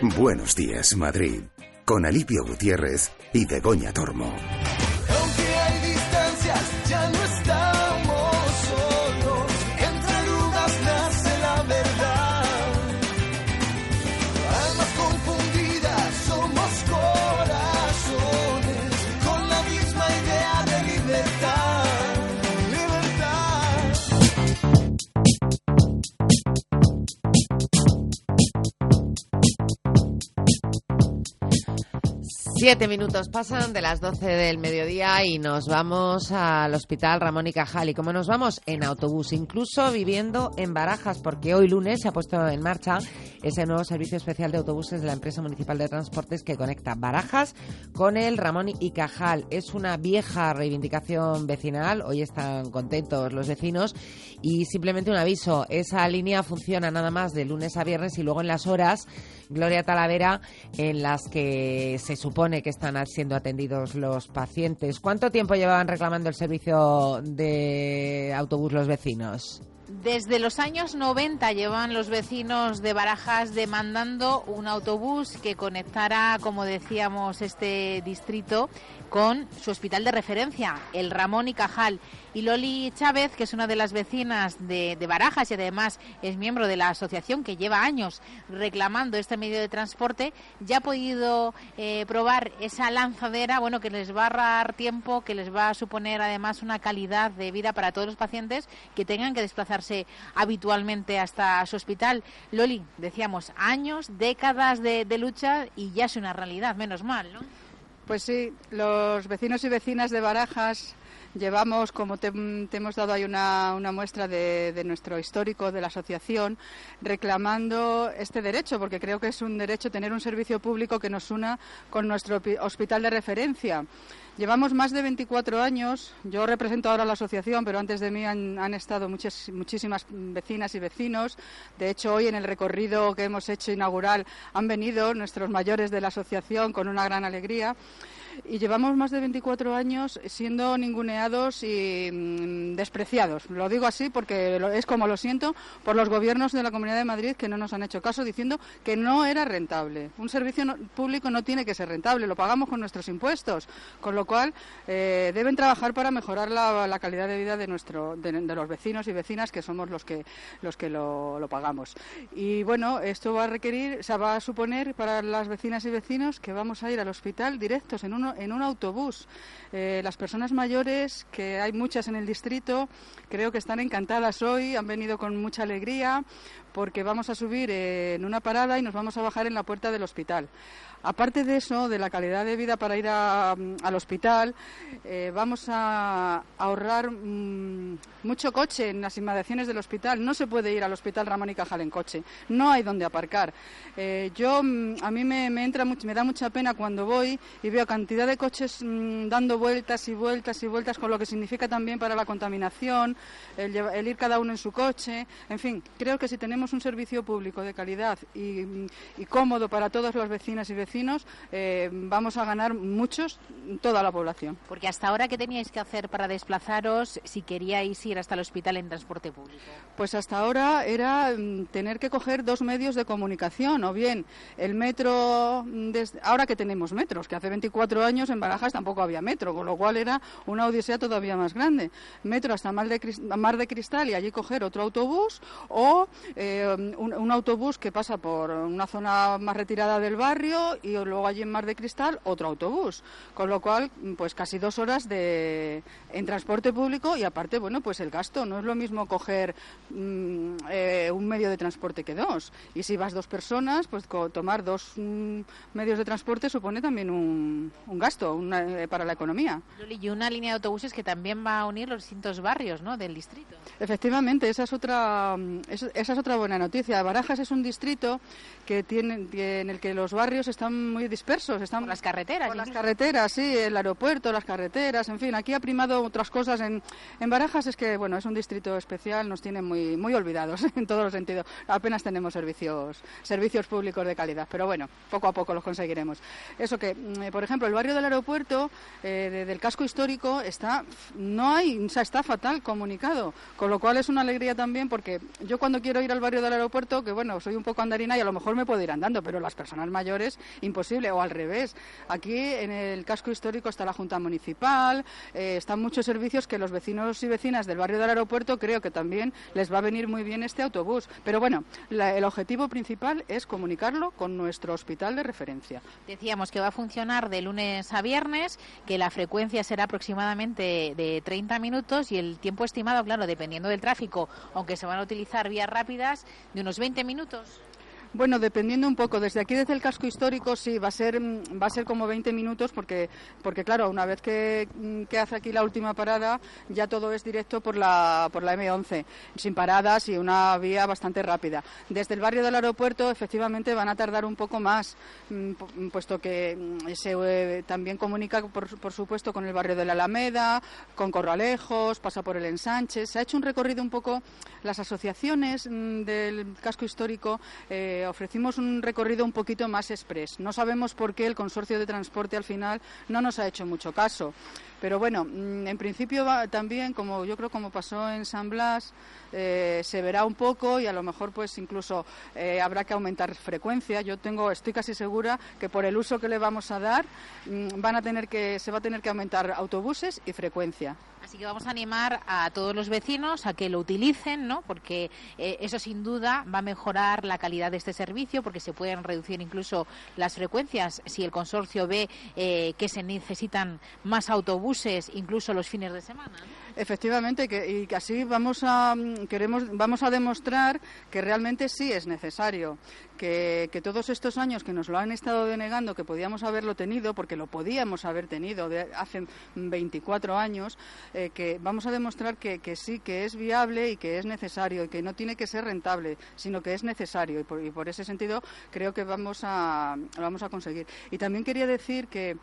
Buenos días, Madrid, con Alipio Gutiérrez y Begoña Tormo. Aunque hay distancias, ya no estamos solos. Entre dudas nace la verdad. Almas confundidas, somos corazones con la misma idea de libertad. Libertad. 7 minutos pasan de las 12 del mediodía y nos vamos al Hospital Ramón y Cajal. ¿Y cómo nos vamos? En autobús, incluso viviendo en Barajas, porque hoy lunes se ha puesto en marcha ese nuevo servicio especial de autobuses de la empresa municipal de transportes que conecta Barajas con el Ramón y Cajal. Es una vieja reivindicación vecinal, hoy están contentos los vecinos y simplemente un aviso, esa línea funciona nada más de lunes a viernes y luego en las horas, Gloria Talavera, en las que se supone que están siendo atendidos los pacientes. ¿Cuánto tiempo llevaban reclamando el servicio de autobús los vecinos? Desde los años 90 llevan los vecinos de Barajas demandando un autobús que conectara, como decíamos, este distrito con su hospital de referencia, el Ramón y Cajal. Y Loli Chávez, que es una de las vecinas de Barajas y además es miembro de la asociación que lleva años reclamando este medio de transporte, ya ha podido probar esa lanzadera, bueno, que les va a ahorrar tiempo, que les va a suponer además una calidad de vida para todos los pacientes que tengan que desplazarse habitualmente hasta su hospital. Loli, decíamos, años, décadas de lucha y ya es una realidad, menos mal, ¿no? Pues sí, los vecinos y vecinas de Barajas llevamos, como te hemos dado ahí una muestra de nuestro histórico de la asociación, reclamando este derecho, porque creo que es un derecho tener un servicio público que nos una con nuestro hospital de referencia. Llevamos más de 24 años, yo represento ahora la asociación, pero antes de mí han estado muchísimas vecinas y vecinos. De hecho, hoy en el recorrido que hemos hecho inaugural han venido nuestros mayores de la asociación con una gran alegría. Y llevamos más de 24 años siendo ninguneados y despreciados. Lo digo así porque es como lo siento por los gobiernos de la Comunidad de Madrid que no nos han hecho caso diciendo que no era rentable. Un servicio público no tiene que ser rentable, lo pagamos con nuestros impuestos, con lo cual deben trabajar para mejorar la calidad de vida de los vecinos y vecinas que somos los que lo pagamos. Y bueno, esto va a suponer para las vecinas y vecinos que vamos a ir al hospital directos en un autobús. Las personas mayores, que hay muchas en el distrito, creo que están encantadas hoy, han venido con mucha alegría porque vamos a subir en una parada y nos vamos a bajar en la puerta del hospital. Aparte de eso, de la calidad de vida para ir al hospital, vamos a ahorrar mucho coche en las inmediaciones del hospital. No se puede ir al hospital Ramón y Cajal en coche, no hay donde aparcar. A mí me da mucha pena cuando voy y veo cantidad de coches dando vueltas y vueltas y vueltas, con lo que significa también para la contaminación, el ir cada uno en su coche. En fin, creo que si tenemos un servicio público de calidad y cómodo para todas las vecinas y vecinos, vamos a ganar muchos, toda la población. Porque hasta ahora, ¿qué teníais que hacer para desplazaros si queríais ir hasta el hospital en transporte público? Pues hasta ahora era tener que coger dos medios de comunicación, o bien el metro, ahora que tenemos metros, que hace 24 años en Barajas tampoco había metro, con lo cual era una odisea todavía más grande. Metro hasta Mar de Cristal y allí coger otro autobús, o un autobús que pasa por una zona más retirada del barrio y luego allí en Mar de Cristal otro autobús, con lo cual pues casi 2 horas en transporte público y aparte, bueno, pues el gasto, no es lo mismo coger un medio de transporte que 2, y si vas 2 personas, pues tomar 2 medios de transporte supone también un gasto para la economía. Y una línea de autobuses que también va a unir los distintos barrios, ¿no?, del distrito. Efectivamente, esa es otra buena noticia. Barajas es un distrito en el que los barrios están muy dispersos, están por las carreteras. Por las carreteras, sí, el aeropuerto, las carreteras, en fin, aquí ha primado otras cosas. En Barajas es que, bueno, es un distrito especial, nos tiene muy, muy olvidados en todos los sentidos. Apenas tenemos servicios públicos de calidad, pero bueno, poco a poco los conseguiremos. Eso que, por ejemplo, el barrio del aeropuerto, del casco histórico, está fatal comunicado, con lo cual es una alegría también, porque yo cuando quiero ir al barrio del aeropuerto, que bueno, soy un poco andarina y a lo mejor me puedo ir andando, pero las personas mayores, imposible, o al revés. Aquí en el casco histórico está la Junta Municipal, están muchos servicios que los vecinos y vecinas del barrio del aeropuerto creo que también les va a venir muy bien este autobús. Pero bueno, el objetivo principal es comunicarlo con nuestro hospital de referencia. Decíamos que va a funcionar de lunes a viernes, que la frecuencia será aproximadamente de 30 minutos y el tiempo estimado, claro, dependiendo del tráfico, aunque se van a utilizar vías rápidas, de unos 20 minutos. Bueno, dependiendo un poco. Desde aquí, desde el casco histórico, sí, va a ser como 20 minutos porque claro, una vez que hace aquí la última parada, ya todo es directo por la M11, sin paradas y una vía bastante rápida. Desde el barrio del aeropuerto, efectivamente, van a tardar un poco más, puesto que también comunica, por supuesto, con el barrio de la Alameda, con Corralejos, pasa por el Ensanche. Se ha hecho un recorrido un poco, las asociaciones del casco histórico, ofrecimos un recorrido un poquito más express. No sabemos por qué el consorcio de transporte al final no nos ha hecho mucho caso. Pero bueno, en principio también, como yo creo como pasó en San Blas, se verá un poco y a lo mejor pues incluso habrá que aumentar frecuencia. Estoy casi segura que por el uso que le vamos a dar se va a tener que aumentar autobuses y frecuencia. Así que vamos a animar a todos los vecinos a que lo utilicen, ¿no? Porque eso sin duda va a mejorar la calidad de este servicio, porque se pueden reducir incluso las frecuencias si el consorcio ve que se necesitan más autobuses, incluso los fines de semana, ¿no? Efectivamente, y que así vamos a demostrar que realmente sí es necesario, que todos estos años que nos lo han estado denegando, que podíamos haberlo tenido, porque lo podíamos haber tenido hace 24 años, que vamos a demostrar que sí, que es viable y que es necesario y que no tiene que ser rentable, sino que es necesario y por ese sentido creo que lo vamos a conseguir. Y también quería decir que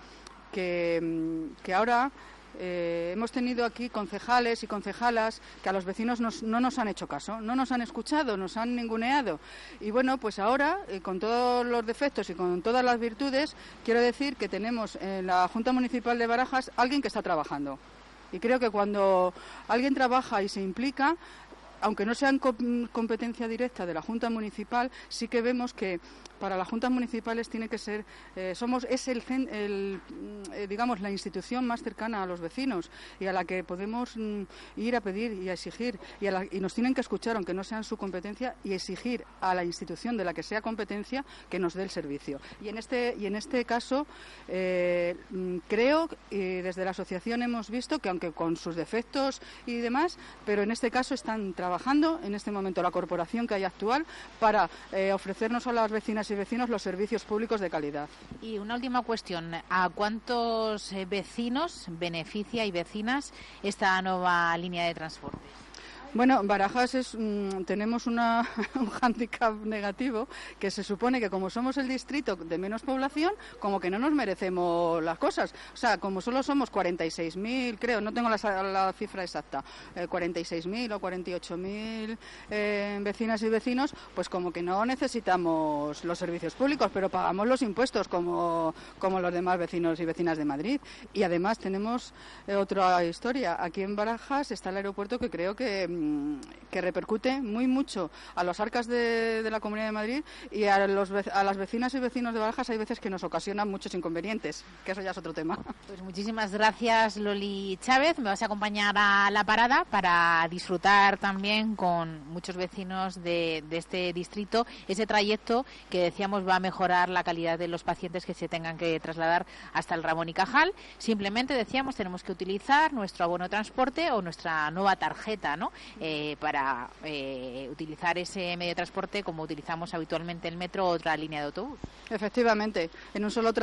ahora hemos tenido aquí concejales y concejalas que a los vecinos no nos han hecho caso, no nos han escuchado, nos han ninguneado. Y bueno, pues ahora, con todos los defectos y con todas las virtudes, quiero decir que tenemos en la Junta Municipal de Barajas alguien que está trabajando. Y creo que cuando alguien trabaja y se implica, aunque no sea en competencia directa de la Junta Municipal, sí que vemos que para las juntas municipales tiene que ser, digamos, la institución más cercana a los vecinos y a la que podemos ir a pedir y a exigir y nos tienen que escuchar, aunque no sean su competencia, y exigir a la institución de la que sea competencia que nos dé el servicio. Y en este caso creo, desde la asociación hemos visto que, aunque con sus defectos y demás, pero en este caso están trabajando en este momento la corporación que hay actual para ofrecernos a las vecinas y vecinos los servicios públicos de calidad. Y una última cuestión, ¿a cuántos vecinos beneficia y vecinas esta nueva línea de transporte? Bueno, Barajas tenemos un hándicap negativo, que se supone que como somos el distrito de menos población, como que no nos merecemos las cosas. O sea, como solo somos 46.000, creo, no tengo la cifra exacta, 46.000 o 48.000 vecinas y vecinos, pues como que no necesitamos los servicios públicos, pero pagamos los impuestos como los demás vecinos y vecinas de Madrid. Y además tenemos otra historia. Aquí en Barajas está el aeropuerto, que creo que repercute muy mucho a las arcas de la Comunidad de Madrid, y a las vecinas y vecinos de Barajas hay veces que nos ocasionan muchos inconvenientes, que eso ya es otro tema. Pues muchísimas gracias, Loli Chávez. Me vas a acompañar a la parada para disfrutar también con muchos vecinos de este distrito ese trayecto que decíamos va a mejorar la calidad de los pacientes que se tengan que trasladar hasta el Ramón y Cajal. Simplemente decíamos, tenemos que utilizar nuestro abono de transporte o nuestra nueva tarjeta, ¿no? Para utilizar ese medio de transporte como utilizamos habitualmente el metro o otra línea de autobús. Efectivamente, con un solo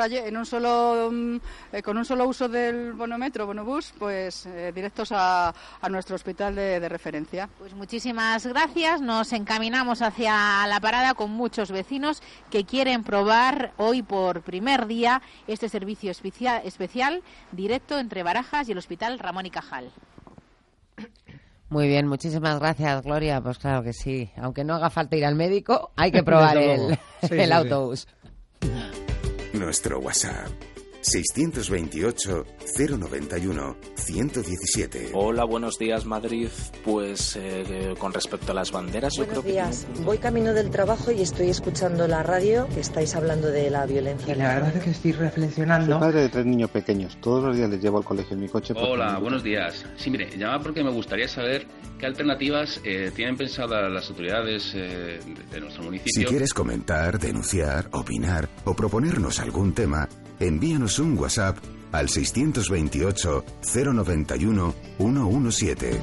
uso del bonobús, pues directos a nuestro hospital de referencia. Pues muchísimas gracias. Nos encaminamos hacia la parada con muchos vecinos que quieren probar hoy por primer día este servicio especial directo entre Barajas y el Hospital Ramón y Cajal. Muy bien, muchísimas gracias, Gloria. Pues claro que sí. Aunque no haga falta ir al médico, hay que probar el autobús. Nuestro WhatsApp, 628-091-117. Hola, buenos días, Madrid. Pues con respecto a las banderas, Buenos yo creo días. que... Voy camino del trabajo y estoy escuchando la radio, que estáis hablando de la violencia. Y la verdad es que estoy reflexionando. Soy padre de 3 niños pequeños. Todos los días les llevo al colegio en mi coche. Hola, buenos días. Sí, mire, llamaba porque me gustaría saber qué alternativas tienen pensadas las autoridades de nuestro municipio. Si quieres comentar, denunciar, opinar o proponernos algún tema, envíanos un WhatsApp al 628-091-117.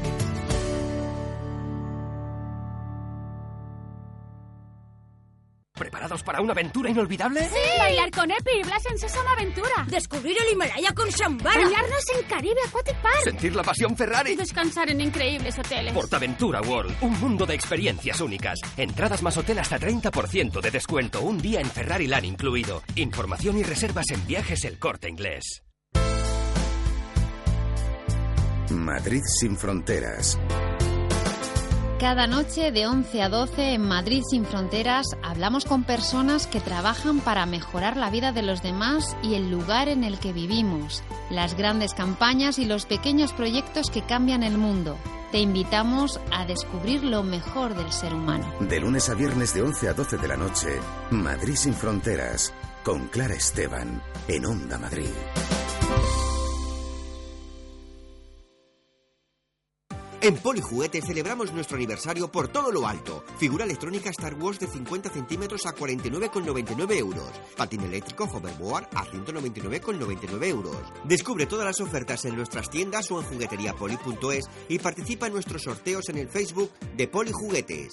¿Preparados para una aventura inolvidable? ¡Sí! Bailar con Epi y Blas es una aventura. Descubrir el Himalaya con Shambhala. Bañarnos en Caribe Aquatic Park. Sentir la pasión Ferrari. Y descansar en increíbles hoteles. Portaventura World, un mundo de experiencias únicas. Entradas más hotel hasta 30% de descuento. Un día en Ferrari Land incluido. Información y reservas en Viajes El Corte Inglés. Madrid sin fronteras. Cada noche de 11 a 12 en Madrid sin fronteras hablamos con personas que trabajan para mejorar la vida de los demás y el lugar en el que vivimos, las grandes campañas y los pequeños proyectos que cambian el mundo. Te invitamos a descubrir lo mejor del ser humano. De lunes a viernes de 11 a 12 de la noche, Madrid sin fronteras, con Clara Esteban, en Onda Madrid. En Polijuguete celebramos nuestro aniversario por todo lo alto. Figura electrónica Star Wars de 50 centímetros a 49,99 euros. Patín eléctrico Hoverboard a 199,99 euros. Descubre todas las ofertas en nuestras tiendas o en jugueteriapoli.es y participa en nuestros sorteos en el Facebook de Polijuguetes.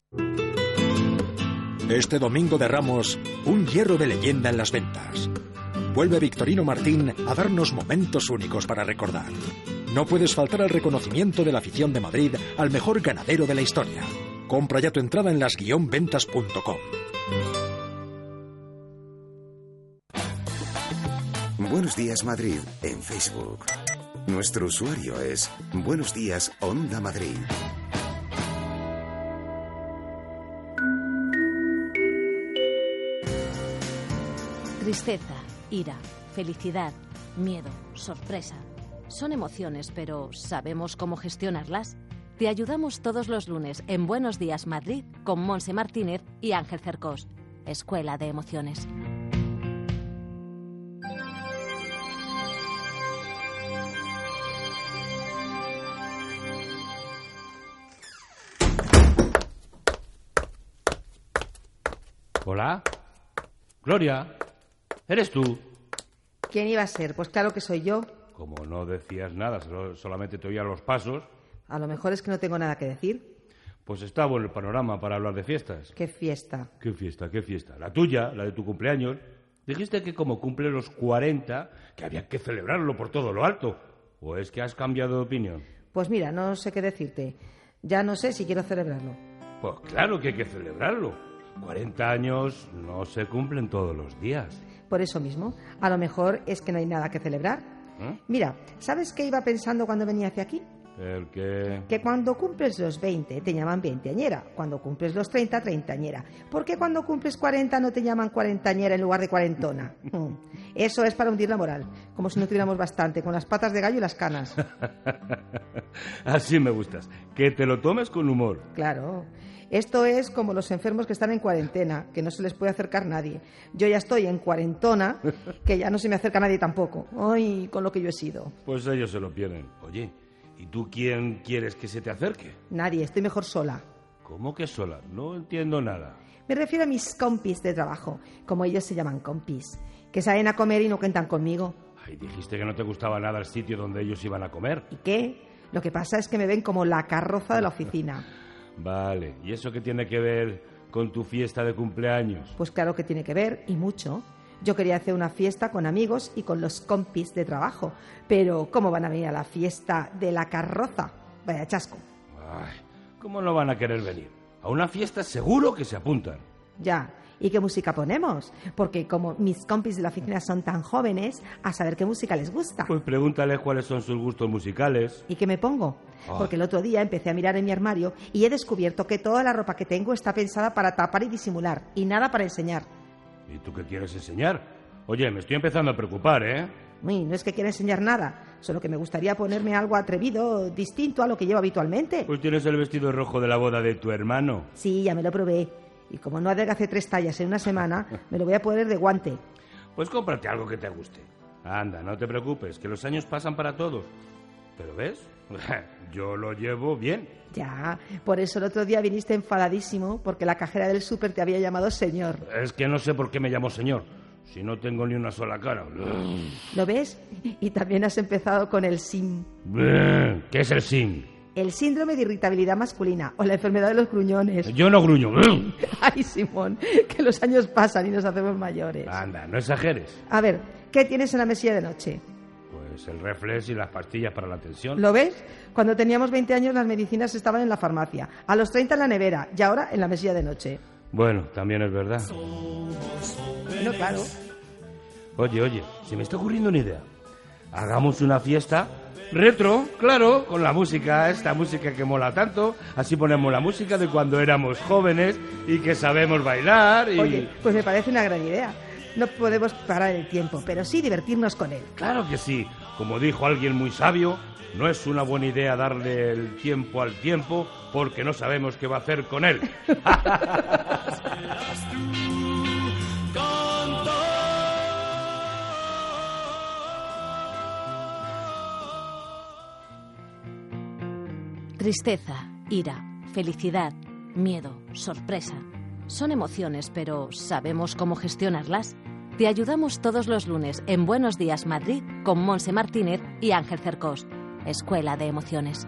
Este domingo de Ramos, un hierro de leyenda en las ventas. Vuelve Victorino Martín a darnos momentos únicos para recordar. No puedes faltar al reconocimiento de la afición de Madrid al mejor ganadero de la historia. Compra ya tu entrada en las-ventas.com. Buenos días Madrid en Facebook. Nuestro usuario es Buenos Días Onda Madrid. Tristeza, ira, felicidad, miedo, sorpresa. Son emociones, pero ¿sabemos cómo gestionarlas? Te ayudamos todos los lunes en Buenos Días Madrid con Monse Martínez y Ángel Cercós. Escuela de Emociones. Hola. Gloria, ¿eres tú? ¿Quién iba a ser? Pues claro que soy yo. Como no decías nada, solamente te oía los pasos. A lo mejor es que no tengo nada que decir. Pues está bueno el panorama para hablar de fiestas. ¿Qué fiesta? ¿Qué fiesta? ¿Qué fiesta? La tuya, la de tu cumpleaños. Dijiste que como cumple los 40, que había que celebrarlo por todo lo alto. ¿O es que has cambiado de opinión? Pues mira, no sé qué decirte. Ya no sé si quiero celebrarlo. Pues claro que hay que celebrarlo. 40 años no se cumplen todos los días. Por eso mismo, a lo mejor es que no hay nada que celebrar. Mira, ¿sabes qué iba pensando cuando venía hacia aquí? ¿El qué? Que cuando cumples los 20 te llaman veinteañera, cuando cumples los 30, treintañera. ¿Por qué cuando cumples 40 no te llaman cuarentañera en lugar de cuarentona? Eso es para hundir la moral, como si no tuviéramos bastante, con las patas de gallo y las canas. Así me gustas, que te lo tomes con humor. Claro. Esto es como los enfermos que están en cuarentena, que no se les puede acercar nadie. Yo ya estoy en cuarentona, que ya no se me acerca nadie tampoco. Ay, con lo que yo he sido. Pues ellos se lo pierden. Oye, ¿y tú quién quieres que se te acerque? Nadie, estoy mejor sola. ¿Cómo que sola? No entiendo nada. Me refiero a mis compis de trabajo, como ellos se llaman compis, que salen a comer y no cuentan conmigo. Ay, dijiste que no te gustaba nada el sitio donde ellos iban a comer. ¿Y qué? Lo que pasa es que me ven como la carroza de la oficina. Vale, ¿y eso qué tiene que ver con tu fiesta de cumpleaños? Pues claro que tiene que ver, y mucho. Yo quería hacer una fiesta con amigos y con los compis de trabajo, pero ¿cómo van a venir a la fiesta de la carroza? Vaya chasco. Ay, ¿cómo no van a querer venir? A una fiesta seguro que se apuntan. Ya, ¿y qué música ponemos? Porque como mis compis de la oficina son tan jóvenes, a saber qué música les gusta. Pues pregúntales cuáles son sus gustos musicales. ¿Y qué me pongo? Porque el otro día empecé a mirar en mi armario y he descubierto que toda la ropa que tengo está pensada para tapar y disimular, y nada para enseñar. ¿Y tú qué quieres enseñar? Oye, me estoy empezando a preocupar, ¿eh? Uy, no es que quiera enseñar nada, solo que me gustaría ponerme algo atrevido, distinto a lo que llevo habitualmente. Pues tienes el vestido rojo de la boda de tu hermano. Sí, ya me lo probé. Y como no adelgacé 3 tallas en una semana, me lo voy a poner de guante. Pues cómprate algo que te guste. Anda, no te preocupes, que los años pasan para todos. ¿Pero ves? Yo lo llevo bien. Ya, por eso el otro día viniste enfadadísimo porque la cajera del súper te había llamado señor. Es que no sé por qué me llamo señor, si no tengo ni una sola cara. ¿Lo ves? Y también has empezado con el SIM. ¿Qué es el SIM? El síndrome de irritabilidad masculina o la enfermedad de los gruñones. Yo no gruño. Ay, Simón, que los años pasan y nos hacemos mayores. Anda, no exageres. A ver, ¿qué tienes en la mesilla de noche? Pues el Reflex y las pastillas para la tensión. ¿Lo ves? Cuando teníamos 20 años las medicinas estaban en la farmacia, a los 30 en la nevera y ahora en la mesilla de noche. Bueno, también es verdad. No, claro. Oye, se me está ocurriendo una idea. Hagamos una fiesta retro, claro, con la música, esta música que mola tanto. Así ponemos la música de cuando éramos jóvenes y que sabemos bailar y... Oye, pues me parece una gran idea. No podemos parar el tiempo, pero sí divertirnos con él. Claro que sí. Como dijo alguien muy sabio, no es una buena idea darle el tiempo al tiempo porque no sabemos qué va a hacer con él. Tristeza, ira, felicidad, miedo, sorpresa. Son emociones, pero ¿sabemos cómo gestionarlas? Te ayudamos todos los lunes en Buenos Días Madrid con Monse Martínez y Ángel Cercós. Escuela de Emociones.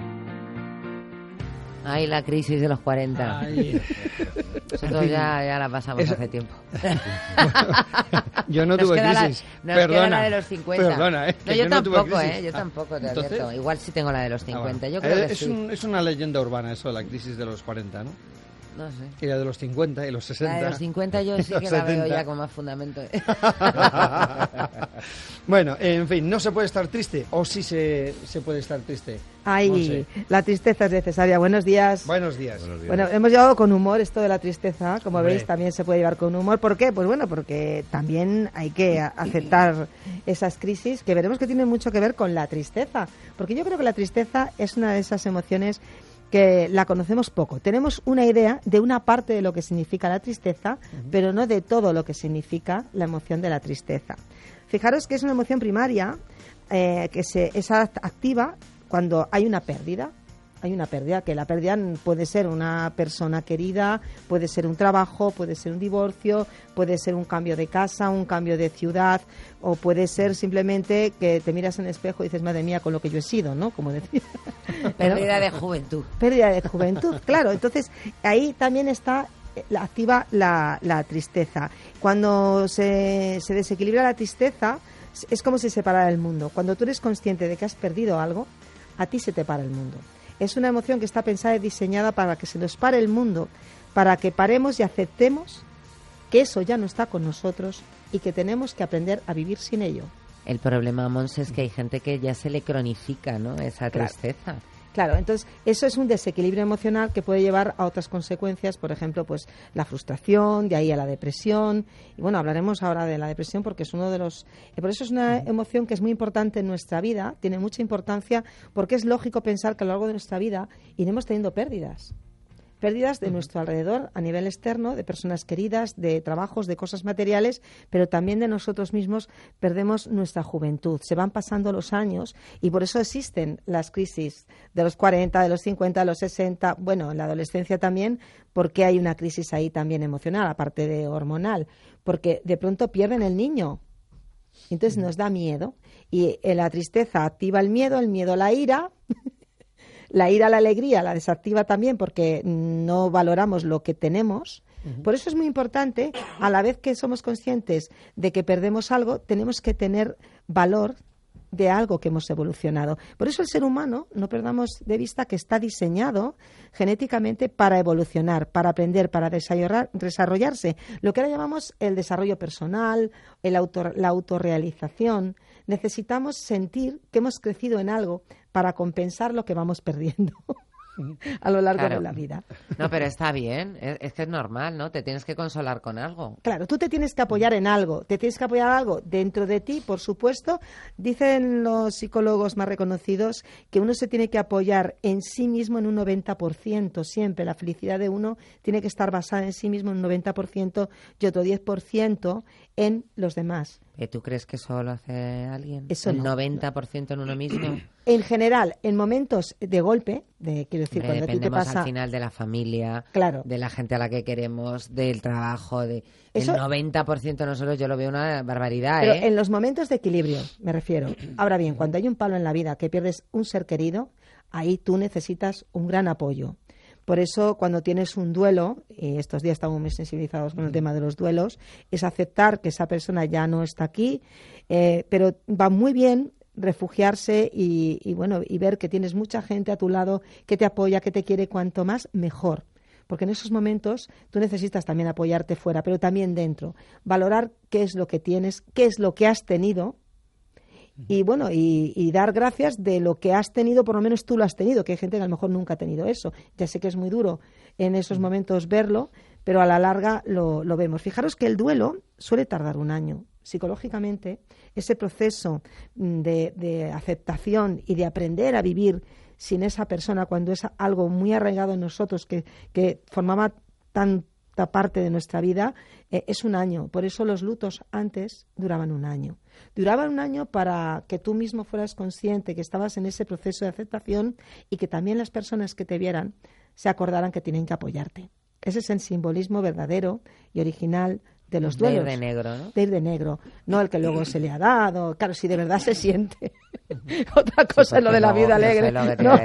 Ay, la crisis de los 40. Ay. Nosotros ya la pasamos hace tiempo. Yo no tuve crisis. Nos queda la de los 50. Perdona, no, yo tampoco, yo tampoco, te advierto. Igual sí tengo la de los 50. Bueno. Yo creo que sí. Es una leyenda urbana eso, la crisis de los 40, ¿no? No sé. Y la de los 50 y los 60. La de los 50 yo sí que la veo ya con más fundamento. Bueno, en fin, no se puede estar triste, o sí se puede estar triste. Ay, la tristeza es necesaria. Buenos días. Buenos días. Bueno, hemos llevado con humor esto de la tristeza, como veis, también se puede llevar con humor. ¿Por qué? Pues bueno, porque también hay que aceptar esas crisis que veremos que tienen mucho que ver con la tristeza. Porque yo creo que la tristeza es una de esas emociones que la conocemos poco. Tenemos una idea de una parte de lo que significa la tristeza, pero no de todo lo que significa la emoción de la tristeza. Fijaros que es una emoción primaria que es activa cuando hay una pérdida. Hay una pérdida, que la pérdida puede ser una persona querida, puede ser un trabajo, puede ser un divorcio, puede ser un cambio de casa, un cambio de ciudad, o puede ser simplemente que te miras en el espejo y dices, madre mía, con lo que yo he sido, ¿no? Como decía. Pérdida de juventud. Pérdida de juventud, claro. Entonces, ahí también está activa la tristeza. Cuando se desequilibra la tristeza, es como si se parara el mundo. Cuando tú eres consciente de que has perdido algo, a ti se te para el mundo. Es una emoción que está pensada y diseñada para que se nos pare el mundo, para que paremos y aceptemos que eso ya no está con nosotros y que tenemos que aprender a vivir sin ello. El problema, Mons, es que hay gente que ya se le cronifica, ¿no?, esa tristeza. Claro, entonces eso es un desequilibrio emocional que puede llevar a otras consecuencias, por ejemplo, pues la frustración, de ahí a la depresión. Y bueno, hablaremos ahora de la depresión porque es uno de los... Por eso es una emoción que es muy importante en nuestra vida, tiene mucha importancia porque es lógico pensar que a lo largo de nuestra vida iremos teniendo pérdidas. Pérdidas de nuestro alrededor a nivel externo, de personas queridas, de trabajos, de cosas materiales, pero también de nosotros mismos perdemos nuestra juventud. Se van pasando los años y por eso existen las crisis de los 40, de los 50, de los 60, bueno, en la adolescencia también, porque hay una crisis ahí también emocional, aparte de hormonal, porque de pronto pierden el niño. Entonces nos da miedo y la tristeza activa el miedo la ira... La ira, la alegría, la desactiva también porque no valoramos lo que tenemos. Por eso es muy importante, a la vez que somos conscientes de que perdemos algo, tenemos que tener valor de algo que hemos evolucionado. Por eso el ser humano, no perdamos de vista que está diseñado genéticamente para evolucionar, para aprender, para desarrollarse. Lo que ahora llamamos el desarrollo personal, la autorrealización. Necesitamos sentir que hemos crecido en algo para compensar lo que vamos perdiendo. a lo largo Claro. de la vida. No, pero está bien, es que es normal, ¿no? Te tienes que consolar con algo. Claro, tú te tienes que apoyar en algo, te tienes que apoyar en algo dentro de ti, por supuesto. Dicen los psicólogos más reconocidos que uno se tiene que apoyar en sí mismo en un 90%, siempre. La felicidad de uno tiene que estar basada en sí mismo en un 90% y otro 10% en los demás. ¿Tú crees que eso lo hace alguien? Eso ¿El no. 90% en uno mismo? En general, en momentos de golpe, quiero decir, Hombre, cuando a ti te dependemos pasa... al final de la familia, Claro. de la gente a la que queremos, del trabajo, Eso- el 90% de nosotros yo lo veo una barbaridad, Pero ¿eh? en los momentos de equilibrio, me refiero. Ahora bien, cuando hay un palo en la vida, que pierdes un ser querido, ahí tú necesitas un gran apoyo. Por eso, cuando tienes un duelo, y estos días estamos muy sensibilizados con el tema de los duelos, es aceptar que esa persona ya no está aquí, pero va muy bien refugiarse y ver que tienes mucha gente a tu lado que te apoya, que te quiere, cuanto más mejor. Porque en esos momentos tú necesitas también apoyarte fuera, pero también dentro. Valorar qué es lo que tienes, qué es lo que has tenido y dar gracias de lo que has tenido, por lo menos tú lo has tenido, que hay gente que a lo mejor nunca ha tenido eso. Ya sé que es muy duro en esos momentos verlo, pero a la larga lo vemos. Fijaros que el duelo suele tardar un año. Psicológicamente, ese proceso de aceptación y de aprender a vivir sin esa persona, cuando es algo muy arraigado en nosotros, que formaba tanta parte de nuestra vida, es un año. Por eso los lutos antes duraban un año. Duraban un año para que tú mismo fueras consciente que estabas en ese proceso de aceptación y que también las personas que te vieran se acordaran que tienen que apoyarte. Ese es el simbolismo verdadero y original de los duelos. De ir de negro, ¿no? De ir de negro, no el que luego se le ha dado. Claro, si de verdad se siente. Otra cosa es lo de la vida alegre. Eso es lo que te ¿no?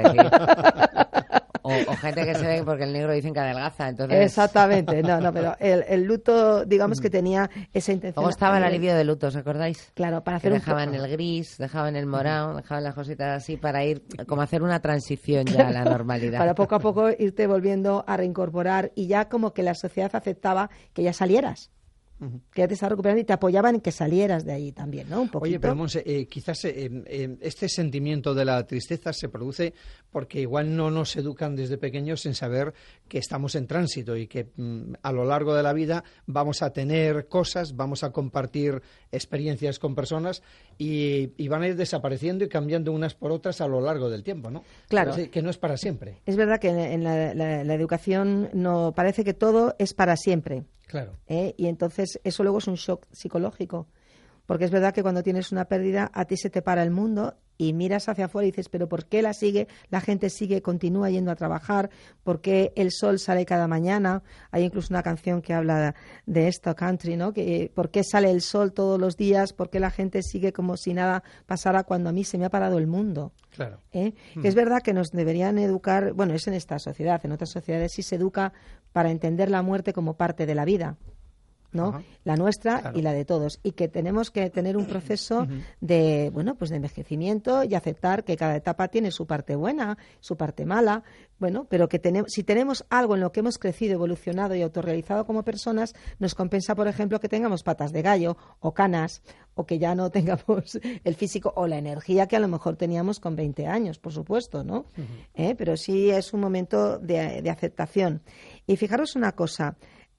iba a decir. O gente que se ve porque el negro dicen que adelgaza, entonces... Exactamente, no, pero el luto, digamos que tenía esa intención. Luego estaba el alivio de luto, ¿os acordáis? Claro, para Que hacer dejaban el gris, dejaban el morado, dejaban las cositas así para ir, como hacer una transición ya a la normalidad. Para poco a poco irte volviendo a reincorporar y ya como que la sociedad aceptaba que ya salieras. Que ya te estaba recuperando y te apoyaban en que salieras de ahí también, ¿no? Un poquito. Oye, pero Monse, quizás este sentimiento de la tristeza se produce porque igual no nos educan desde pequeños en saber que estamos en tránsito y que a lo largo de la vida vamos a tener cosas, vamos a compartir experiencias con personas y van a ir desapareciendo y cambiando unas por otras a lo largo del tiempo, ¿no? Claro. Que no es para siempre. Es verdad que en la educación no parece que todo es para siempre. Claro. Y entonces eso luego es un shock psicológico, porque es verdad que cuando tienes una pérdida a ti se te para el mundo y miras hacia afuera y dices, pero ¿por qué la gente sigue, continúa yendo a trabajar? ¿Por qué el sol sale cada mañana? Hay incluso una canción que habla de esto, country, ¿no? Que ¿por qué sale el sol todos los días? ¿Por qué la gente sigue como si nada pasara cuando a mí se me ha parado el mundo? Claro. Que es verdad que nos deberían educar, bueno, es en esta sociedad, en otras sociedades sí se educa para entender la muerte como parte de la vida, ¿no? Ajá. La nuestra Claro. y la de todos, y que tenemos que tener un proceso de, pues de envejecimiento y aceptar que cada etapa tiene su parte buena, su parte mala, pero que si tenemos algo en lo que hemos crecido, evolucionado y autorrealizado como personas, nos compensa, por ejemplo, que tengamos patas de gallo o canas, o que ya no tengamos el físico o la energía que a lo mejor teníamos con 20 años, por supuesto, ¿no? Pero sí es un momento de aceptación. Y fijaros una cosa,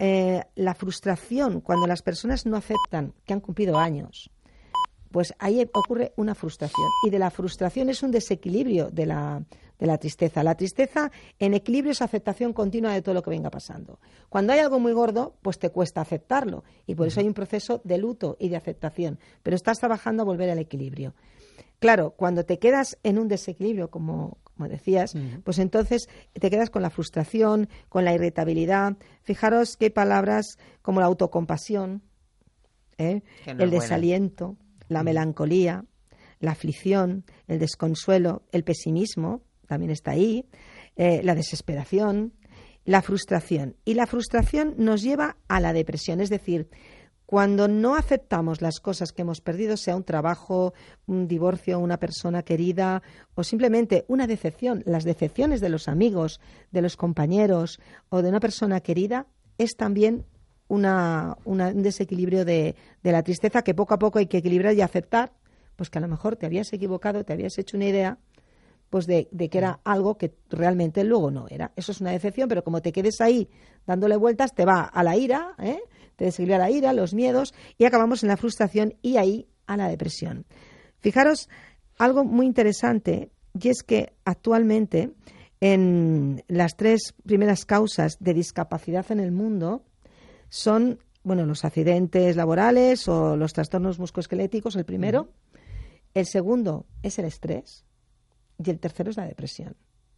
la frustración, cuando las personas no aceptan que han cumplido años, pues ahí ocurre una frustración. Y de la frustración es un desequilibrio de la tristeza. La tristeza en equilibrio es aceptación continua de todo lo que venga pasando. Cuando hay algo muy gordo, pues te cuesta aceptarlo. Y por eso hay un proceso de luto y de aceptación. Pero estás trabajando a volver al equilibrio. Claro, cuando te quedas en un desequilibrio, como decías, pues entonces te quedas con la frustración, con la irritabilidad. Fijaros qué palabras como la autocompasión, el desaliento, la melancolía, la aflicción, el desconsuelo, el pesimismo, también está ahí, la desesperación, la frustración. Y la frustración nos lleva a la depresión, es decir, cuando no aceptamos las cosas que hemos perdido, sea un trabajo, un divorcio, una persona querida o simplemente una decepción, las decepciones de los amigos, de los compañeros o de una persona querida, es también un desequilibrio de la tristeza que poco a poco hay que equilibrar y aceptar, pues que a lo mejor te habías equivocado, te habías hecho una idea, pues de que era algo que realmente luego no era. Eso es una decepción, pero como te quedes ahí dándole vueltas, te va a la ira, te desequilibra la ira, los miedos, y acabamos en la frustración y ahí a la depresión. Fijaros algo muy interesante, y es que actualmente en las 3 primeras causas de discapacidad en el mundo son, bueno, los accidentes laborales o los trastornos musculoesqueléticos, el primero. El segundo es el estrés y el tercero es la depresión.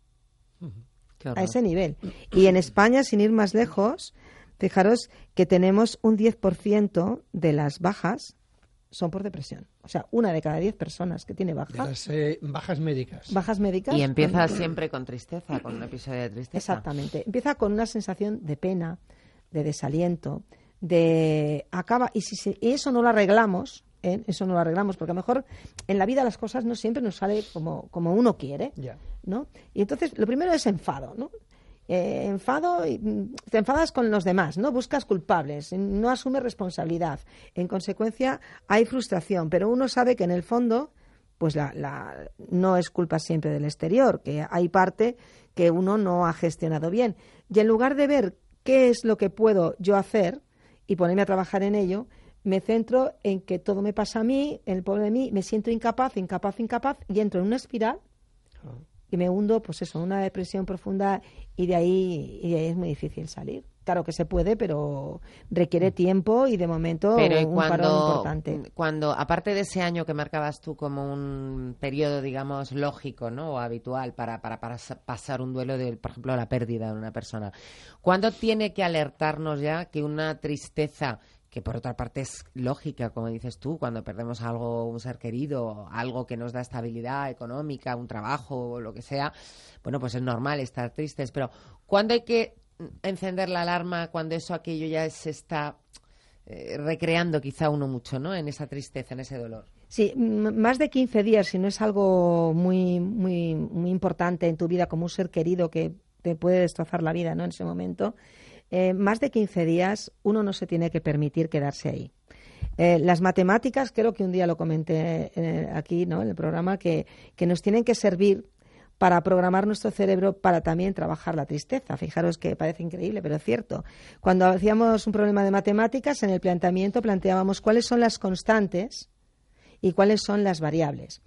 A ese nivel. Y en España, sin ir más lejos, fijaros que tenemos un 10% de las bajas son por depresión. O sea, 1 de cada 10 personas que tiene baja. De las bajas médicas. Bajas médicas. Y empieza siempre con tristeza, con un episodio de tristeza. Exactamente. Empieza con una sensación de pena, de desaliento, y eso no lo arreglamos, porque a lo mejor en la vida las cosas no siempre nos sale como uno quiere, ¿no? Y entonces lo primero es enfado, ¿no? Te enfadas con los demás, ¿no? Buscas culpables, no asumes responsabilidad. En consecuencia, hay frustración, pero uno sabe que en el fondo, pues no es culpa siempre del exterior, que hay parte que uno no ha gestionado bien. Y en lugar de ver qué es lo que puedo yo hacer y ponerme a trabajar en ello, me centro en que todo me pasa a mí, en el pobre de mí, me siento incapaz, y entro en una espiral y me hundo, pues eso, en una depresión profunda, y de ahí es muy difícil salir. Claro que se puede, pero requiere tiempo y de momento un parón importante. Cuando, aparte de ese año que marcabas tú como un periodo, digamos, lógico, ¿no?, o habitual para pasar un duelo de, por ejemplo, la pérdida de una persona, ¿cuándo tiene que alertarnos ya que una tristeza, que por otra parte es lógica, como dices tú, cuando perdemos algo, un ser querido, algo que nos da estabilidad económica, un trabajo o lo que sea, bueno, pues es normal estar tristes, pero ¿cuándo hay que encender la alarma, cuando aquello ya se está recreando quizá uno mucho, ¿no?, en esa tristeza, en ese dolor? Sí, más de 15 días, si no es algo muy, muy, muy importante en tu vida, como un ser querido que te puede destrozar la vida, ¿no?, en ese momento, más de 15 días uno no se tiene que permitir quedarse ahí. Las matemáticas, creo que un día lo comenté aquí, ¿no?, en el programa, que nos tienen que servir para programar nuestro cerebro para también trabajar la tristeza. Fijaros que parece increíble, pero es cierto. Cuando hacíamos un problema de matemáticas, en el planteamiento planteábamos cuáles son las constantes y cuáles son las variables.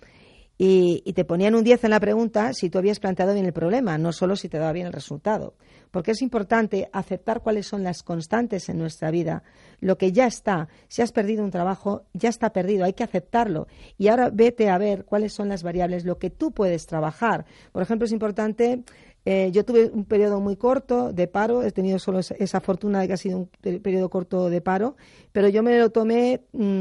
Y te ponían un 10 en la pregunta si tú habías planteado bien el problema, no solo si te daba bien el resultado. Porque es importante aceptar cuáles son las constantes en nuestra vida. Lo que ya está, si has perdido un trabajo, ya está perdido, hay que aceptarlo. Y ahora vete a ver cuáles son las variables, lo que tú puedes trabajar. Por ejemplo, es importante, yo tuve un periodo muy corto de paro, he tenido solo esa fortuna de que ha sido un periodo corto de paro, pero yo me lo tomé,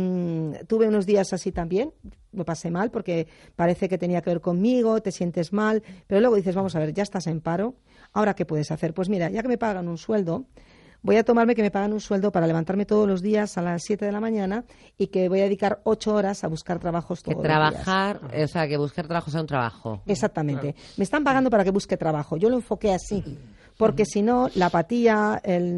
tuve unos días así también, lo pasé mal porque parece que tenía que ver conmigo, te sientes mal, pero luego dices, vamos a ver, ya estás en paro, ¿ahora qué puedes hacer? Pues mira, ya que me pagan un sueldo, voy a tomarme que me pagan un sueldo para levantarme todos los días a las 7 de la mañana y que voy a dedicar 8 horas a buscar trabajos todos los días. O sea, que buscar trabajo sea un trabajo. Exactamente. Claro. Me están pagando para que busque trabajo. Yo lo enfoqué así, porque si no, la apatía,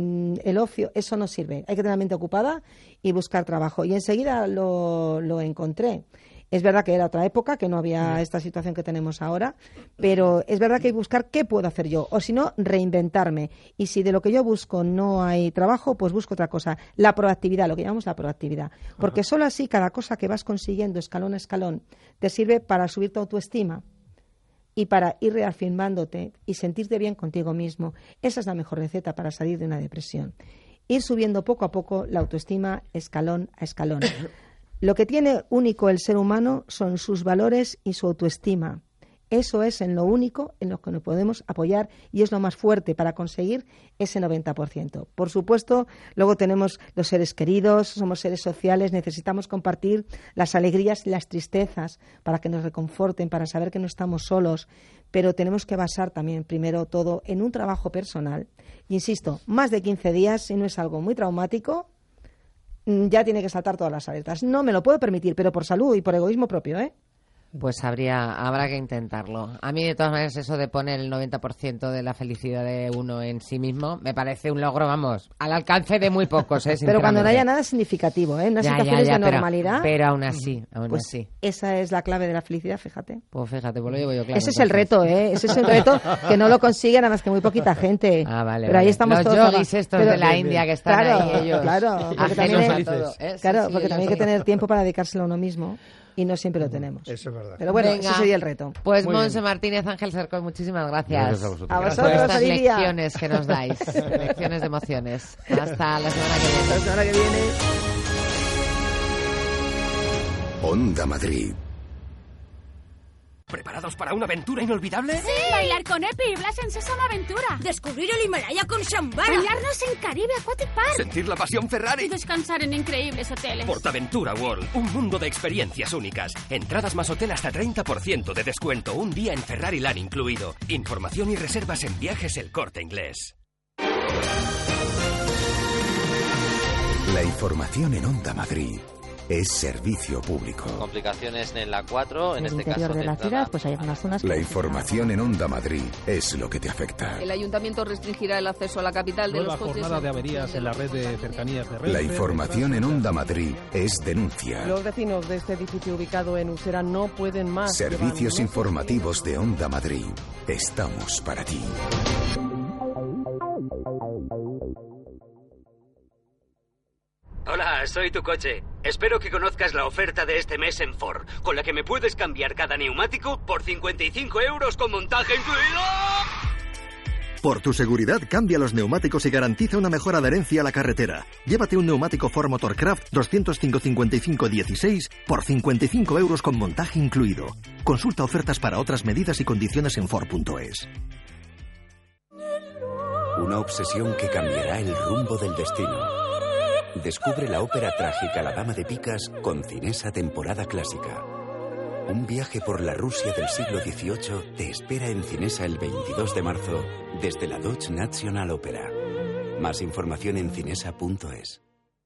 el ocio, eso no sirve. Hay que tener la mente ocupada y buscar trabajo. Y enseguida lo encontré. Es verdad que era otra época, que no había esta situación que tenemos ahora, pero es verdad que hay que buscar qué puedo hacer yo, o si no, reinventarme. Y si de lo que yo busco no hay trabajo, pues busco otra cosa. La proactividad, lo que llamamos la proactividad. Porque solo así cada cosa que vas consiguiendo escalón a escalón te sirve para subir tu autoestima y para ir reafirmándote y sentirte bien contigo mismo. Esa es la mejor receta para salir de una depresión. Ir subiendo poco a poco la autoestima escalón a escalón. Lo que tiene único el ser humano son sus valores y su autoestima. Eso es en lo único en lo que nos podemos apoyar y es lo más fuerte para conseguir ese 90%. Por supuesto, luego tenemos los seres queridos, somos seres sociales, necesitamos compartir las alegrías y las tristezas para que nos reconforten, para saber que no estamos solos, pero tenemos que basar también primero todo en un trabajo personal. Y insisto, más de 15 días, si no es algo muy traumático, ya tiene que saltar todas las alertas. No me lo puedo permitir, pero por salud y por egoísmo propio, ¿eh? Pues habrá que intentarlo. A mí, de todas maneras, eso de poner el 90% de la felicidad de uno en sí mismo me parece un logro, vamos, al alcance de muy pocos, Pero cuando no haya nada significativo, ¿eh? En unas situaciones de normalidad. Pero aún así, esa es la clave de la felicidad, fíjate. Pues fíjate, pues lo llevo yo claro. Ese es el reto, ¿eh? Ese es el reto que no lo consigue nada más que muy poquita gente. Vale. Pero ahí estamos los todos. Yogis estos de la India que están ahí ellos. Claro, porque también hay que tener tiempo para dedicárselo a uno mismo. Y no siempre lo tenemos. Eso es verdad. Pero bueno, ese sería el reto. Pues Monse Martínez, Ángel Cercón, muchísimas gracias. A vosotros, por estas lecciones que nos dais. Lecciones de emociones. Hasta la semana que viene. Hasta la semana que viene. Onda Madrid. ¿Preparados para una aventura inolvidable? ¡Sí! Bailar con Epi y Blas en Sésamo Aventura. Descubrir el Himalaya con Shambhala. Bañarnos en Caribe Aquatic Park. Sentir la pasión Ferrari. Y descansar en increíbles hoteles. Portaventura World, un mundo de experiencias únicas. Entradas más hotel hasta 30% de descuento. Un día en Ferrari Land incluido. Información y reservas en Viajes El Corte Inglés. La información en Onda Madrid es servicio público. Complicaciones en la 4, en el este interior caso de la ciudad, pues hay algunas zonas. La información en Onda Madrid es lo que te afecta. El ayuntamiento restringirá el acceso a la capital de los coches. Jornada de averías en la red de cercanías de Renfe. La información en Onda Madrid es denuncia. Los vecinos de este edificio ubicado en Usera no pueden más. Servicios informativos de Onda Madrid. Estamos para ti. Hola, soy tu coche. Espero que conozcas la oferta de este mes en Ford, con la que me puedes cambiar cada neumático por 55 € con montaje incluido. Por tu seguridad, cambia los neumáticos y garantiza una mejor adherencia a la carretera. Llévate un neumático Ford Motorcraft 205-55-16 por 55 € con montaje incluido. Consulta ofertas para otras medidas y condiciones en Ford.es. Una obsesión que cambiará el rumbo del destino. Descubre la ópera trágica La Dama de Picas con Cinesa temporada clásica. Un viaje por la Rusia del siglo XVIII te espera en Cinesa el 22 de marzo desde la Deutsche National Opera. Más información en cinesa.es.